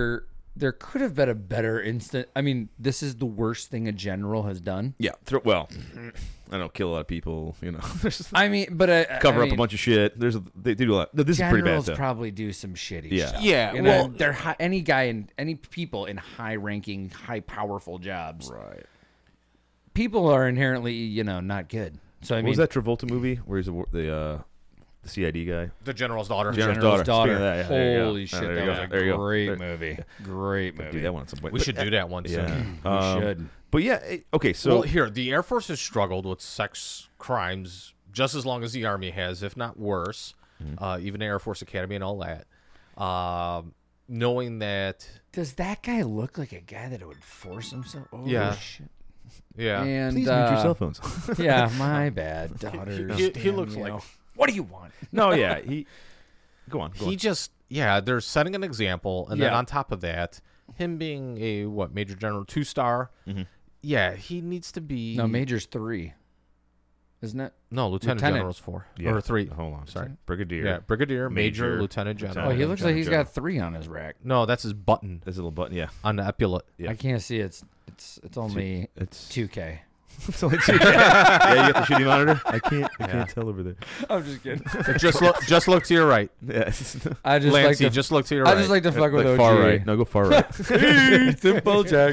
S4: there could have been a better instant. I mean, this is the worst thing a general has done.
S2: Yeah. Throw, well, I don't kill a lot of people. You know,
S4: I mean, but I,
S2: cover
S4: I
S2: up
S4: mean,
S2: a bunch of shit. There's a, they do a lot. No, this is pretty bad
S4: generals
S2: stuff.
S4: probably do some shitty
S2: Yeah.
S4: stuff.
S3: Yeah,
S4: You know,
S3: well-
S4: they're high, any guy in any people in high-ranking, high-powerful jobs.
S2: Right.
S4: People are inherently, you know, not good. So I
S2: What
S4: mean,
S2: was that Travolta movie where he's a, the uh, the C I D guy?
S3: The general's daughter.
S2: General's
S4: General's
S2: daughter.
S4: daughter.
S2: Speaking of that, yeah, there you go.
S4: Holy
S2: Oh,
S4: shit,
S2: there you
S4: that
S2: go.
S4: was a
S2: There you go.
S4: great
S2: There-
S4: movie. Great
S2: Do
S4: movie.
S2: that one at some point.
S3: We
S2: But-
S3: should do that one
S2: Yeah.
S3: soon.
S4: We
S2: Um,
S4: should.
S2: But yeah, it- okay. So
S3: Well, here, the Air Force has struggled with sex crimes just as long as the Army has, if not worse.
S2: Mm-hmm.
S3: Uh, even the Air Force Academy and all that. Um, knowing that,
S4: Does that guy look like a guy that would force himself? Oh,
S3: Yeah.
S4: shit.
S3: yeah,
S4: And
S2: please
S4: uh,
S2: mute your cell phones.
S4: yeah, my bad, daughters.
S3: he, he
S4: damn
S3: looks
S4: you.
S3: like
S4: What do you want?
S2: no, yeah. He. Go on. Go
S3: he
S2: on.
S3: just, yeah, they're setting an example, and then
S4: Yeah.
S3: on top of that, him being a what Major General two star,
S2: Mm-hmm.
S3: yeah, he needs to be
S4: No, Major's three, isn't it?
S3: no Lieutenant,
S4: Lieutenant.
S3: General's four
S2: Yeah.
S3: or three.
S2: Hold on.
S3: Sorry,
S2: Brigadier.
S3: yeah, Brigadier, Major,
S2: Major,
S3: Lieutenant General.
S4: Oh, he
S2: Lieutenant
S4: looks like he's
S2: General.
S4: got three on his rack.
S3: No, that's his button
S2: There's a little button. Yeah.
S3: on the epaulet.
S2: Yeah.
S4: I can't see it's it's it's only
S2: It's.
S4: two K.
S2: It's only two. Yeah, you got the shitty monitor. I can't. I
S3: Yeah.
S2: can't tell over there.
S4: I'm just kidding.
S3: just look, just look to your right,
S2: Yeah. it's-
S4: I just like
S3: Lancey.
S4: to
S3: just look to your
S4: I
S3: right.
S4: just like to fuck with
S2: like
S4: O G.
S2: far right. No, go far right.
S4: Simple Jack.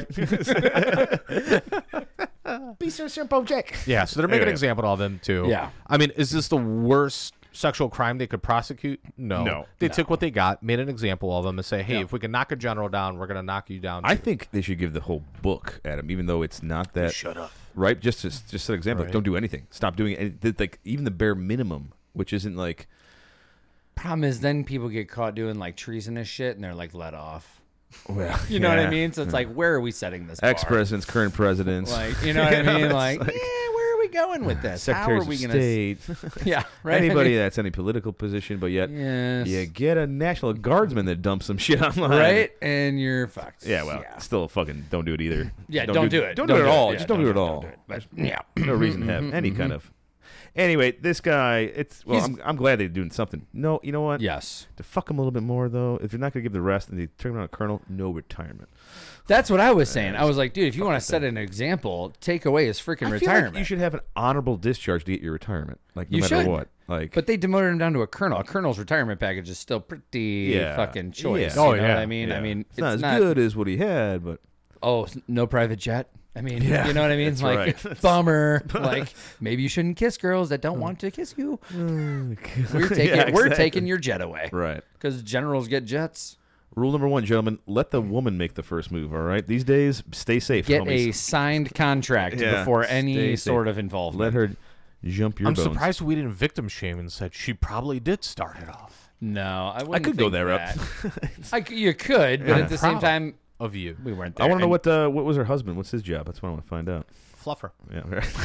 S2: Be so simple, Jack.
S3: Yeah, so they're making an
S2: Anyway.
S3: example of them too.
S4: Yeah.
S3: I mean, is this the worst sexual crime they could prosecute? No.
S2: No.
S3: They
S4: No.
S3: took what they got, made an example of them, and say, hey,
S4: Yeah.
S3: if we can knock a general down, we're going to knock you down.
S2: I
S3: too.
S2: think they should give the whole book at him, even though it's not that.
S3: Shut up.
S2: Right? Just to, just an example. Like,
S3: Right.
S2: don't do anything. Stop doing it. Like even the bare minimum, which isn't like.
S4: Problem is, then people get caught doing like treasonous shit, and they're like let off.
S2: Well,
S4: You know what I
S2: yeah.
S4: mean? So it's like, where are we setting this? bar?
S2: Ex presidents, current presidents,
S4: Like, you know what I mean?
S2: it's
S4: Like,
S2: like-
S4: yeah, where are we going with this? How
S2: secretaries
S4: are we
S2: of
S4: gonna?
S2: state,
S4: Yeah, right.
S2: anybody
S4: I mean,
S2: that's any political position, but yet
S4: yes.
S2: you get a National Guardsman that dumps some shit online,
S4: right, and you're fucked.
S2: Yeah, well,
S4: yeah,
S2: still fucking don't do it either.
S4: Yeah, don't, do, it.
S2: Don't, do it at all.
S4: Yeah,
S2: Just don't, do it at all.
S4: But, yeah,
S2: No reason to have any kind of. Anyway, this guy, it's well,
S4: He's-
S2: I'm, I'm glad they're doing something. No, you know what?
S4: yes,
S2: To fuck him a little bit more though. If you're not gonna give the rest and they turn him on a colonel, no retirement.
S4: that's what I was saying. I was like, dude, if you want to set an example, take away his freaking
S2: I feel
S4: retirement.
S2: like you should have an honorable discharge to get your retirement. Like no
S4: You
S2: matter
S4: should.
S2: what. Like,
S4: But they demoted him down to a colonel. A colonel's retirement package is still pretty
S2: Yeah.
S4: fucking choice.
S2: Yeah.
S3: Oh,
S4: you know
S3: yeah.
S4: what I mean? I
S2: yeah.
S4: mean,
S2: it's, not as good as what he had, but
S4: Oh, s- no private jet. I mean,
S2: Yeah,
S4: you know what I mean?
S2: that's
S4: Like,
S2: right.
S4: bummer. Like, maybe you shouldn't kiss girls that don't want to kiss you. We're taking,
S2: Yeah,
S4: we're
S2: exactly.
S4: taking your jet away
S2: right.
S4: because generals get jets.
S2: Rule number one, gentlemen: let the woman make the first move. All right. These days, stay safe.
S4: Get
S2: homies.
S4: a signed contract
S2: Yeah,
S4: before
S2: stay
S4: any
S2: safe.
S4: sort of involvement.
S2: Let her jump your
S3: I'm
S2: bones.
S3: surprised we didn't victim shame and said she probably did start it off.
S4: No, I
S2: I
S4: wouldn't.
S2: could go
S4: think
S2: there up.
S4: that. I c you could, but
S3: I'm
S4: at the same
S3: proud.
S4: time,
S3: Of you.
S4: we weren't there.
S2: I want to know
S4: And
S2: what uh, what was her husband? What's his job? That's what I want to find out.
S3: Fluffer.
S2: Yeah.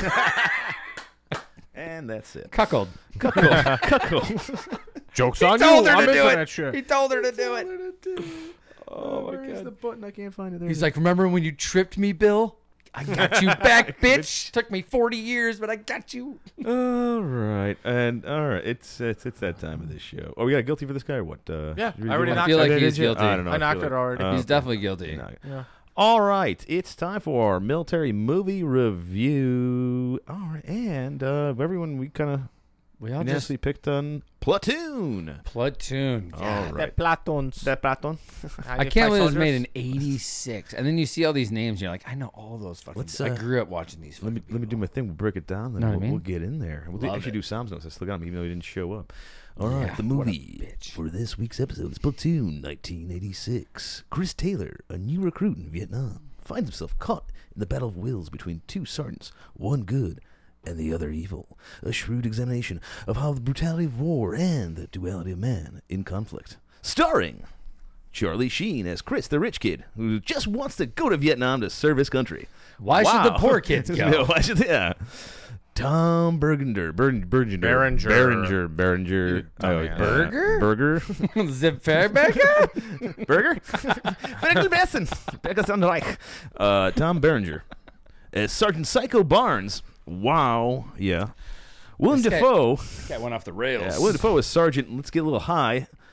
S2: Right. And that's it.
S4: cuckold.
S2: Cuckold. Cuckold.
S3: Joke's on
S4: told
S3: you.
S4: her
S3: I'm
S4: to
S3: into
S4: do it.
S3: that shit.
S4: He told her to do it.
S2: Oh my god. the button? I can't find it. There
S4: He's
S2: it
S4: like, remember when you tripped me, Bill? I got you back, bitch. Took me forty years, but I got you.
S2: is. All right. And all right. It's it's it's that time of this show. Oh, we got a guilty for this guy or what? Uh,
S3: Yeah,
S2: did we
S3: I already
S2: do
S3: knocked
S2: it?
S4: I feel like
S2: Did
S4: he's
S2: you?
S4: guilty.
S2: I don't know.
S3: I knocked
S2: feel
S3: it
S2: like-
S3: already.
S2: oh,
S4: He's
S2: okay.
S4: definitely guilty.
S2: You knocked it.
S3: Yeah.
S2: All right, it's time for our military movie review. All right, and uh, everyone, we kind of
S4: We all just
S2: unanimously picked on Platoon.
S4: platoon.
S2: All right,
S3: Platons.
S2: that Platoon.
S4: I can't believe it was made in eighty-six. And then you see all these names, and you're like, I know all those fucking.
S2: Let's,
S4: I
S2: uh,
S4: grew up watching these.
S2: Let me
S4: fucking
S2: let me do
S4: people.
S2: my thing. We'll break it down, then
S4: Know what I
S2: we'll,
S4: mean?
S2: we'll get in there. We'll
S4: Love
S2: actually
S4: it.
S2: do Sam's notes. I still got him, even though he didn't show up. All right,
S4: Yeah,
S2: the
S4: what a
S2: movie
S4: bitch.
S2: for this week's episode is Platoon, nineteen eighty-six. Chris Taylor, a new recruit in Vietnam, finds himself caught in the battle of wills between two sergeants, one good and the other evil. A shrewd examination of how the brutality of war and the duality of man in conflict. Starring Charlie Sheen as Chris, the rich kid who just wants to go to Vietnam to serve his country.
S4: Why should the
S2: Wow.
S4: poor kids go?
S2: No, why should they? Yeah. Tom Bergender, Ber- Bergender,
S3: Berenger.
S2: Berenger, Berenger,
S3: dumbass.
S4: Burger?
S2: Burger,
S4: Zip Fairbacker?
S2: Burger, Berger Bessen, Becker Sandreich. Uh, Tom Berenger as Sergeant Psycho Barnes. Wow, yeah. Willem
S4: This guy-
S2: Dafoe.
S4: Cat went off the rails.
S2: Yeah, Willem Dafoe is Sergeant. Let's get a little high.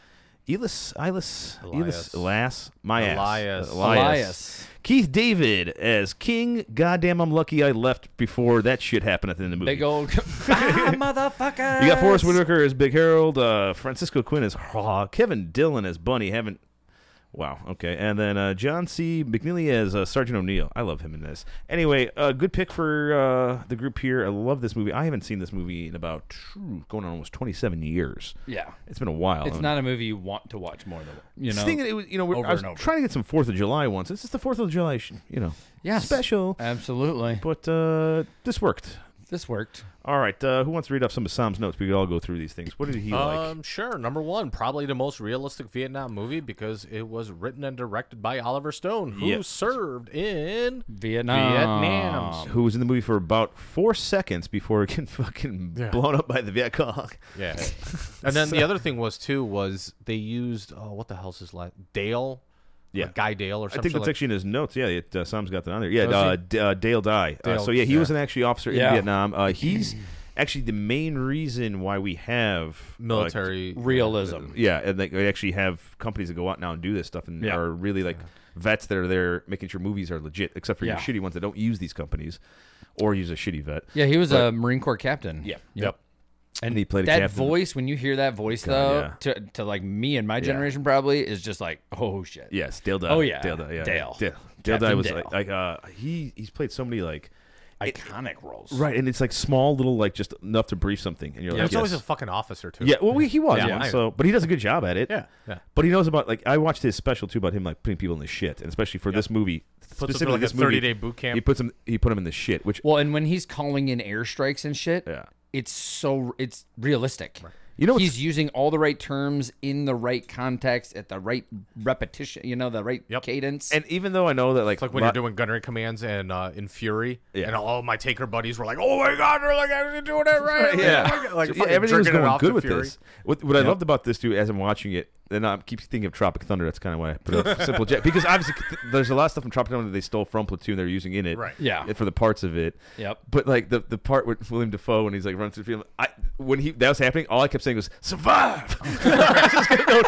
S2: Elias, Elias, Elias,
S3: Elias.
S2: Elias, my ass.
S3: Elias.
S4: Elias.
S2: Keith David as King. Goddamn, I'm lucky I left before that shit happened at the end of the movie.
S4: Big old ah, motherfucker.
S2: You got Forrest Whitaker as Big Harold, uh, Francisco Quinn as Haw, Kevin Dillon as Bunny. Haven't. Wow. Okay. And then uh, John C. McNeely as uh, Sergeant O'Neill. I love him in this. Anyway, uh, good pick for uh, the group here. I love this movie. I haven't seen this movie in about ooh, going on almost twenty-seven years.
S4: Yeah.
S2: It's been a while.
S4: It's not a movie you want to watch more than you know.
S2: Thinking it was, you know, we're,
S4: over
S2: I was
S4: and over.
S2: trying to get some Fourth of July ones. This is the Fourth of July, sh- you know,
S4: Yes.
S2: special.
S4: Absolutely.
S2: But uh, this worked.
S4: This worked.
S2: All right. Uh, who wants to read off some of Sam's notes? We could all go through these things. What did he like?
S3: Um, sure. Number one, probably the most realistic Vietnam movie because it was written and directed by Oliver Stone, who
S2: Yep.
S3: served in
S4: Vietnam.
S3: Vietnam.
S2: Who was in the movie for about four seconds before getting fucking
S3: Yeah.
S2: blown up by the Viet Cong.
S3: Yeah. And then the other thing was too was they used oh what the hell's his last Dale.
S2: Yeah.
S3: Like Guy Dale or
S2: I
S3: something.
S2: think that's
S3: like,
S2: actually in his notes. Yeah, it, uh, Sam's got that on there. Yeah,
S3: Does
S2: uh,
S3: he?
S2: D- uh, Dale Dye. Uh,
S3: Dale,
S2: so yeah, he
S3: yeah.
S2: was an actually officer
S4: Yeah.
S2: in Vietnam. Uh, he's actually the main reason why we have uh,
S3: military
S4: Realism.
S2: yeah, and they, they actually have companies that go out now and do this stuff and
S4: Yeah.
S2: are really like vets that are there making sure movies are legit, except for
S4: Yeah.
S2: your shitty ones that don't use these companies or use a shitty vet.
S4: Yeah, he was
S2: But-
S4: a Marine Corps captain.
S2: Yeah.
S3: Yep.
S2: And he played a
S4: That
S2: captain.
S4: voice, when you hear that voice,
S2: God,
S4: though,
S2: yeah.
S4: to, to like me and my generation probably, is just like, oh, shit.
S2: Yes, Dale Dye.
S4: Oh, yeah.
S2: Dale Dye. Yeah.
S4: Dale.
S2: Dale, Dale
S4: Captain
S2: Dye was
S4: Dale.
S2: like, like uh, he he's played so many like
S4: Iconic roles.
S2: right, and it's like small little like just enough to brief something, and you're
S3: Yeah,
S2: like,
S3: it's always a
S2: yes.
S3: fucking officer too.
S2: Yeah, well, we, he was
S3: Yeah,
S2: one,
S3: I-
S2: so but he does a good job at it.
S3: Yeah. Yeah.
S2: But he knows about like I watched his special too about him like putting people in the shit, and especially for this movie,
S3: Puts us through
S2: specifically
S3: like a
S2: this movie,
S3: thirty day boot camp.
S2: he puts him he put him in the shit, which
S4: Well, and when he's calling in airstrikes and shit,
S2: yeah,
S4: it's so it's realistic.
S2: you know, what's-
S4: He's using all the right terms in the right context at the right repetition, you know, the right
S3: Yep.
S4: cadence.
S2: and even though I know that like
S3: It's like when
S2: lot-
S3: you're doing gunnery commands and uh, in Fury,
S2: Yeah.
S3: and all my taker buddies were like, "Oh my god, they're like actually doing it right."
S2: yeah,
S3: like, like
S2: So, yeah,
S3: fucking
S2: everything was
S3: jerking it
S2: going
S3: off
S2: good
S3: to
S2: with
S3: Fury.
S2: this. What, what I
S4: Yep.
S2: loved about this too, as I'm watching it, and I keep thinking of Tropic Thunder. That's kind of why I put a simple jet because obviously there's a lot of stuff from Tropic Thunder that they stole from Platoon. They're using in it,
S3: Right.
S4: Yeah.
S2: for the parts of it.
S4: Yep.
S2: But like the, the part with William Dafoe when he's like running through the field, I when he that was happening, all I kept saying was survive. I was just gonna go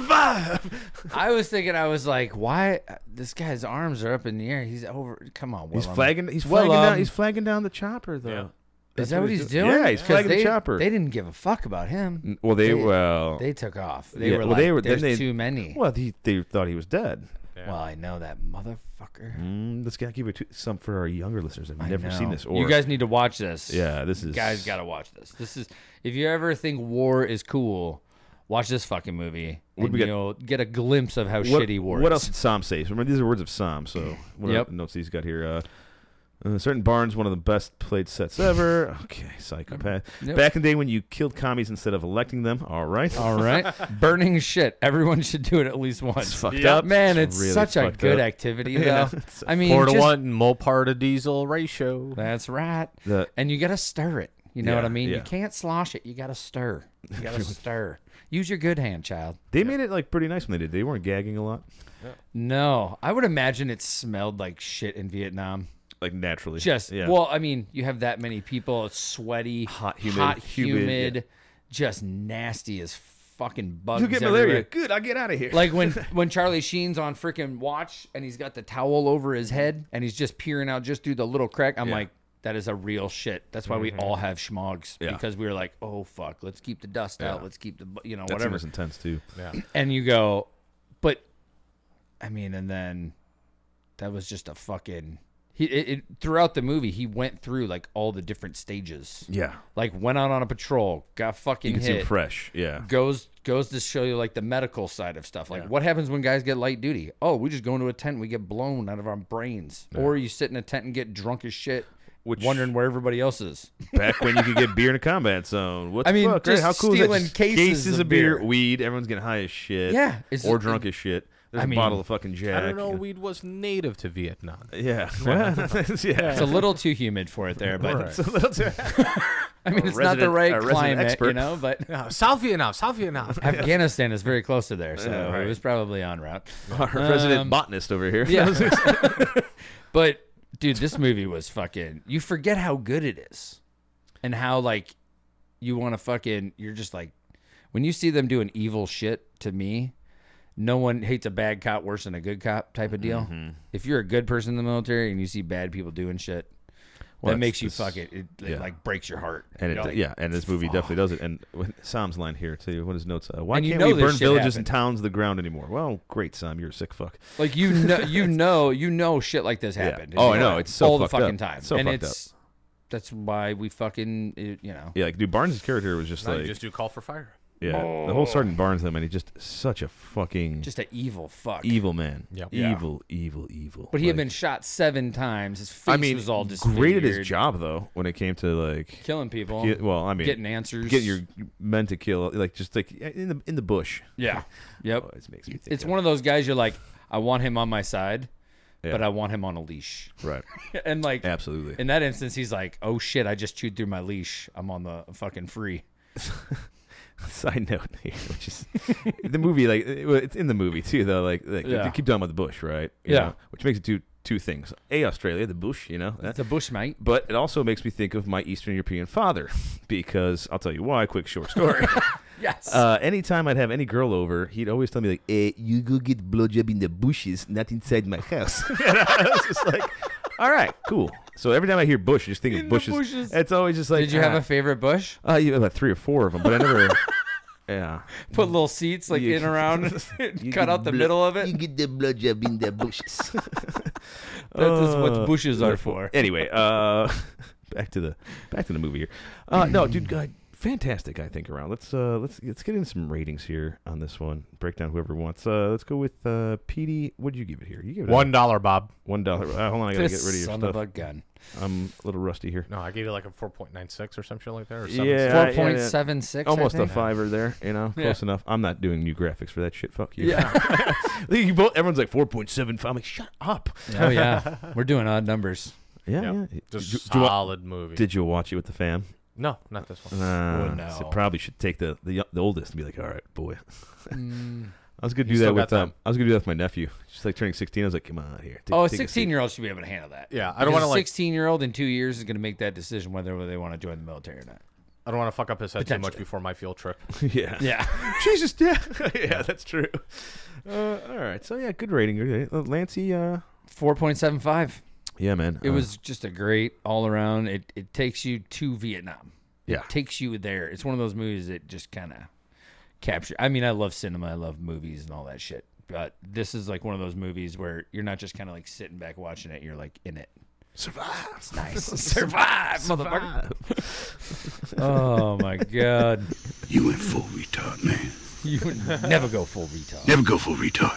S2: survive.
S4: I was thinking, I was like, why? This guy's arms are up in the air. He's over. Come on,
S2: He's
S4: Willem.
S2: flagging. He's
S4: Well,
S2: flagging down.
S4: um,
S2: He's flagging down the chopper though.
S3: Yeah.
S4: Is
S2: That's
S4: that what he's doing?
S2: Yeah, he's
S4: 'Cause
S2: flagging
S4: they,
S2: the chopper.
S4: They didn't give a fuck about him.
S2: well, they,
S4: they-
S2: well,
S4: They took off. They
S2: yeah,
S4: were
S2: well,
S4: like,
S2: they were.
S4: there's
S2: then they,
S4: too many.
S2: Well, he, they thought he was dead.
S3: Yeah.
S4: Well, I know that motherfucker.
S2: Mm, let's gotta give it to, some for our younger listeners that have
S4: I
S2: never
S4: know.
S2: seen this. Or
S4: You guys need to watch this.
S2: yeah, this is
S4: You guys got to watch this. This is if you ever think war is cool, watch this fucking movie,
S2: What
S4: and
S2: we got-
S4: you'll get a glimpse of how
S2: what,
S4: shitty war
S2: What
S4: is.
S2: else did Psalm say? So remember, these are words of Psalm. So what
S4: Yep.
S2: are the notes he's got here? Uh, uh, certain Barnes, one of the best played sets ever. Okay, psychopath.
S4: Yep.
S2: Back in the day when you killed commies instead of electing them. All right.
S4: All right, burning shit. Everyone should do it at least once.
S2: It's fucked
S3: Yeah.
S2: up.
S4: Man, it's
S2: really
S4: such a
S2: fucked
S4: good
S2: up.
S4: activity,
S2: Yeah.
S4: though. I mean,
S3: Four to
S4: just-
S3: one Mopar to diesel ratio.
S4: That's right.
S2: The-
S4: And you got to stir it. You know
S2: Yeah,
S4: what I mean?
S2: yeah.
S4: You can't slosh it. You got to stir. You got to stir. Use your good hand, child.
S2: They made it like pretty nice when they did. They weren't gagging a lot,
S4: No, I would imagine it smelled like shit in Vietnam.
S2: like naturally.
S4: Just
S2: yeah.
S4: well, I mean, you have that many people. It's sweaty,
S2: Hot, humid,
S4: hot,
S2: humid,
S4: humid,
S2: yeah.
S4: just nasty as fucking bugs.
S2: you get
S4: everywhere.
S2: malaria. Good, I'll get out of here.
S4: Like when when Charlie Sheen's on freaking watch and he's got the towel over his head and he's just peering out just through the little crack. I'm
S2: Yeah.
S4: like, that is a real shit. That's why we all have schmogs
S2: Yeah.
S4: because we were like, oh fuck, let's keep the dust
S2: Yeah.
S4: out. Let's keep the bu- you know
S2: that
S4: whatever.
S2: was intense too.
S3: Yeah.
S4: And you go, but I mean, and then that was just a fucking. He it, it, throughout the movie, he went through like all the different stages.
S2: Yeah,
S4: Like went out on a patrol, got
S2: you
S4: fucking
S2: can see
S4: hit,
S2: him fresh. Yeah,
S4: goes goes to show you like the medical side of stuff. Like
S3: Yeah.
S4: what happens when guys get light duty? Oh, we just go into a tent, and we get blown out of our brains, or you sit in a tent and get drunk as shit,
S2: Which-
S4: wondering where everybody else is.
S2: back when you could get beer in a combat zone. What
S4: I
S2: the
S4: mean,
S2: fuck, right?
S4: just
S2: How cool is that?
S4: stealing
S2: Just
S4: cases
S2: of,
S4: of
S2: beer,
S4: beer.
S2: weed. Everyone's getting high as shit.
S4: Yeah, it's-
S2: or drunk as shit. There's
S4: I
S2: a
S4: mean,
S2: bottle of fucking Jack.
S3: I don't know.
S2: you
S3: Weed was native to Vietnam.
S2: Yeah. yeah.
S4: It's a little too humid for it there, but
S3: Right.
S2: It's a little too-
S4: I mean,
S2: A
S4: it's not the
S2: resident-
S4: right
S2: a resident
S4: climate,
S2: expert.
S4: you know. But
S3: Yeah, South Vietnam, South Vietnam.
S4: Afghanistan is very close to there, so
S2: Yeah, right.
S4: it was probably en route.
S2: Our resident
S4: Um,
S2: botanist over here.
S4: Yeah. But dude, this movie was fucking. You forget how good it is, and how like you want to fucking. You're just like when you see them doing evil shit to me, no one hates a bad cop worse than a good cop type of deal.
S2: Mm-hmm.
S4: If you're a good person in the military and you see bad people doing shit,
S2: Well,
S4: that makes you
S2: this-
S4: fuck it. It, it
S2: yeah.
S4: like breaks your heart.
S2: And it,
S4: You're like,
S2: yeah, and this movie definitely does it. And when- Sam's line here too. What his notes? Uh, Why
S4: And you
S2: can't
S4: know
S2: we
S4: this
S2: burn
S4: shit
S2: villages
S4: happened.
S2: and towns to the ground anymore? Well, great, Sam. You're a sick fuck.
S4: Like you know, you know, you know, shit like this
S2: Yeah.
S4: happened.
S2: Oh,
S4: You
S2: I know. It's so
S4: all the
S2: fucked
S4: fucking
S2: up.
S4: time,
S2: It's so
S4: and
S2: fucked
S4: it's that's why we fucking it, you know.
S2: Yeah, like dude, Barnes' character was just
S3: No,
S2: like
S3: you just do call for fire.
S2: yeah, the whole Sergeant Barnes thing, man. He's just such a fucking
S4: Just an evil fuck.
S2: evil man.
S3: Yep.
S4: Yeah.
S2: Evil, evil, evil.
S4: But he had
S2: Like,
S4: been shot seven times. His face
S2: I mean,
S4: was all
S2: great
S4: disfigured.
S2: at his job though. When it came to like,
S4: killing people,
S2: ki- well, I mean,
S4: getting answers,
S2: getting your men to kill, like just like in the in the bush.
S4: yeah, yep.
S2: Always makes me think.
S4: It's
S2: of-
S4: one of those guys you're like, I want him on my side,
S2: Yeah.
S4: but I want him on a leash.
S2: right.
S4: And like
S2: Absolutely.
S4: in that instance, he's like, oh shit, I just chewed through my leash. I'm on the fucking free.
S2: Side note here, which is the movie, like it- well, it's in the movie too, though. Like, like
S4: Yeah.
S2: they keep talking about the bush, right? You
S4: Yeah.
S2: know, which makes it two two things: a Australia, the bush, you know,
S4: It's a bush, mate.
S2: but it also makes me think of my Eastern European father, because I'll tell you why. Quick short story.
S4: Yes.
S2: uh, anytime I'd have any girl over, he'd always tell me like, eh, "You go get blowjob in the bushes, not inside my house." And I was just like, "All right, cool." So every time I hear bush, I just think
S4: In
S2: of
S4: the
S2: bushes.
S4: bushes.
S2: It's always just like,
S4: Did you have
S2: ah.
S4: a favorite bush?
S2: Uh, you have about three or four of them, but I never. Yeah.
S4: Put little seats like
S2: You-
S4: in around,
S2: You
S4: cut
S2: get
S4: out the
S2: blo-
S4: middle of it.
S2: You get the blowjob in the bushes.
S4: That is what
S2: Uh,
S4: bushes are for.
S2: Anyway, uh, back to the back to the movie here. Uh, no, dude, God, fantastic. I think around. Let's uh, let's let's get in some ratings here on this one. Break down whoever wants. Uh, let's go with uh, Petey. What'd you give it here? You give it
S3: One dollar, Bob.
S2: a, one dollar. Uh, hold on, I gotta
S4: This
S2: get rid of your
S4: son
S2: stuff.
S4: of a gun.
S2: I'm a little rusty here.
S3: No, I gave it like a four point nine six or something like that. Or
S2: Yeah.
S4: Four
S2: yeah,
S4: point
S2: yeah.
S4: seven six.
S2: Almost
S4: I
S2: a
S4: think.
S2: fiver there, you know,
S4: Yeah.
S2: close enough. I'm not doing new graphics for that shit. Fuck you.
S4: Yeah.
S2: you both, everyone's like four point seven five. I'm like, shut up.
S4: Oh yeah. We're doing odd numbers.
S2: Yeah,
S3: Yep.
S2: yeah.
S3: Just
S2: Did, did you wa-
S3: solid movie.
S2: did you watch it with the fam?
S3: no, not this one.
S2: Uh,
S4: Oh, no.
S2: So probably should take the, the the oldest and be like, all right, boy.
S4: Mm.
S2: I was gonna
S3: You
S2: do that
S3: still
S2: with
S3: got
S2: um, I was gonna do that with my nephew. She's like turning sixteen. I was like, come on here. Take,
S4: Oh, a
S2: take
S4: sixteen
S2: seat.
S4: year old should be able to handle that.
S3: Yeah, I don't want to
S4: a
S3: like.
S4: sixteen year old in two years is going to make that decision whether they want to join the military or not.
S3: I don't want to fuck up his head too much
S4: Potentially.
S3: before my field trip.
S2: yeah.
S4: Yeah.
S2: Jesus, yeah, yeah, that's true. Uh, all right, so yeah, good rating. Okay. Uh, Lancey, uh,
S4: four point seven five.
S2: yeah, man.
S4: It
S2: uh,
S4: was just a great all around. It it takes you to Vietnam.
S2: Yeah.
S4: It takes you there. It's one of those movies that just kind of capture. I mean, I love cinema. I love movies and all that shit. But this is like one of those movies where you're not just kind of like sitting back watching it. You're like in it.
S2: survive.
S4: It's nice. Survive, motherfucker. Oh my god.
S5: You went full retard, man.
S4: You would never go full retard.
S5: Never go full retard.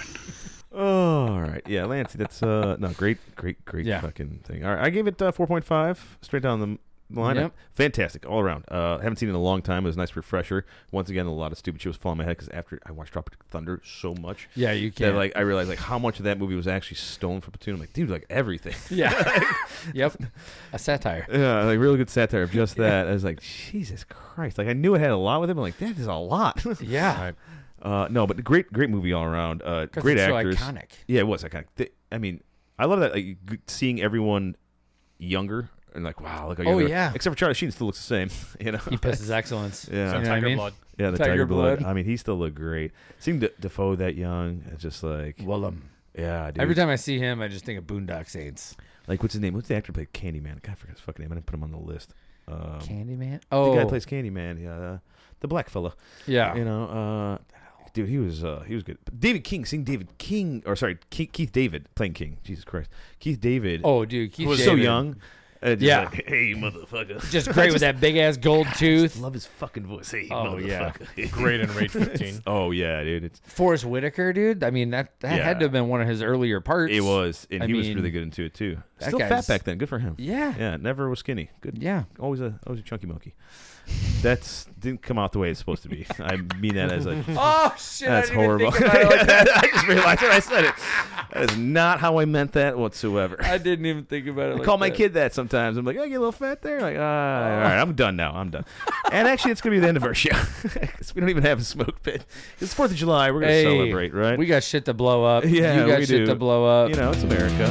S2: Oh, all right, yeah, Lancey. That's uh, no, great, great, great
S4: Yeah.
S2: fucking thing. All right, I gave it uh, four point five, straight down the line.
S4: Yep.
S2: Fantastic all around. Uh, haven't seen it in a long time. It was a nice refresher. Once again, a lot of stupid shit was falling in my head because after I watched Tropic Thunder so much.
S4: Yeah, you
S2: That,
S4: can't.
S2: like I realized like how much of that movie was actually stolen from Platoon. I'm like, dude, like everything.
S4: yeah. Yep. A satire.
S2: Yeah, like really good satire of just that. I was like, Jesus Christ! Like I knew it had a lot with it, but like that is a lot.
S4: Yeah.
S3: Right.
S2: uh, no, but great, great movie all around. Uh,
S4: 'Cause
S2: great
S4: it's so
S2: actors.
S4: iconic.
S2: Yeah, it was iconic. They, I mean, I love that. Like g- seeing everyone younger and like, wow, look how
S4: Oh,
S2: young they are.
S4: yeah.
S2: Except for Charlie Sheen, still looks the same. You know.
S4: He pisses excellence.
S2: Yeah.
S3: So
S4: You know what I
S3: Tiger
S4: mean?
S3: Blood.
S2: Yeah, the
S4: Tiger
S2: Tiger, blood.
S4: Blood.
S2: I mean, he still looked great. Seeing De- Defoe that young, it's just like,
S4: Willem.
S2: yeah, dude.
S4: Every time I see him, I just think of Boondock Saints.
S2: Like, what's his name? What's the actor who played Candyman? God, I forgot his fucking name. I didn't put him on the list. Um,
S4: Candyman?
S2: the
S4: Oh.
S2: guy who plays Candyman, yeah, uh, the black fella.
S4: yeah.
S2: You know, uh, dude, he was uh, he was good. But David King, seeing David King, or sorry, Keith, Keith David playing King. Jesus Christ, Keith David.
S4: Oh, dude. Keith
S2: who was
S4: David.
S2: so young. Uh, just
S4: Yeah.
S2: like, hey, motherfucker.
S4: Just great with that big ass gold tooth.
S2: Love his fucking voice. Hey,
S4: Oh, yeah.
S2: motherfucker.
S3: Great in Rage fifteen.
S2: Oh yeah, dude. It's
S4: Forrest Whitaker, dude. I mean, that, that
S2: Yeah.
S4: had to have been one of his earlier parts.
S2: it was, and
S4: I
S2: he was
S4: mean,
S2: really good into it too.
S4: that
S2: Still fat
S4: guy's-
S2: back then. Good for him.
S4: Yeah.
S2: Yeah, never was skinny. Good.
S4: Yeah.
S2: Always a always a chunky monkey. That's didn't come out the way it's supposed to be. I mean that as like
S4: Oh, shit.
S2: that's
S4: I didn't
S2: horrible.
S4: Even think about it like that.
S2: I just realized when I said it. That is not how I meant that whatsoever.
S4: I didn't even think about it
S2: I
S4: like
S2: call my
S4: that.
S2: kid that sometimes. I'm like, I get a little fat there. Like, ah, all right, I'm done now. I'm done. And actually, it's gonna be the end of our show because we don't even have a smoke pit. It's Fourth of July. We're gonna
S4: Hey,
S2: celebrate, right?
S4: We got shit to blow up.
S2: Yeah,
S4: You got
S2: we
S4: shit
S2: do.
S4: to blow up.
S2: You know, it's America.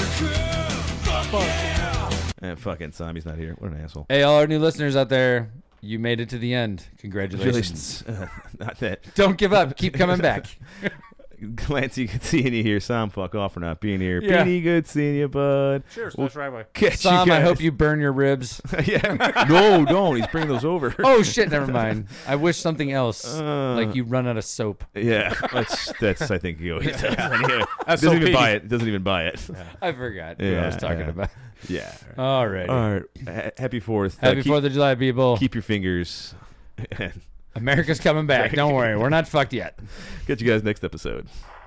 S2: And fucking Sami's not here. What an asshole.
S4: Hey, all our new listeners out there, You made it to the end. Congratulations.
S2: Uh, not that.
S4: Don't give up. Keep coming back.
S2: Clancy, good seeing you here. Sam, fuck off for not being here.
S4: Yeah.
S2: Petey, good seeing you, bud.
S3: Cheers.
S2: We'll
S3: That's right way.
S2: catch
S4: Sam,
S2: you
S4: I
S2: guys.
S4: hope you burn your ribs.
S2: yeah. No, don't. He's bringing those over.
S4: Oh, shit. Never mind. I wish something else.
S2: Uh,
S4: like you run out of soap.
S2: Yeah, that's that's. I think he always does. Anyway,
S3: That's
S2: doesn't
S3: so
S2: even
S3: P.
S2: buy it. Doesn't even buy it.
S4: I forgot what
S2: Yeah,
S4: I was talking
S2: yeah.
S4: about.
S2: Yeah.
S4: All right.
S2: All right. Ha- happy Fourth.
S4: Happy
S2: Uh, keep,
S4: Fourth of July, people.
S2: keep your fingers.
S4: America's coming back. Don't worry. We're not fucked yet.
S2: Catch you guys next episode.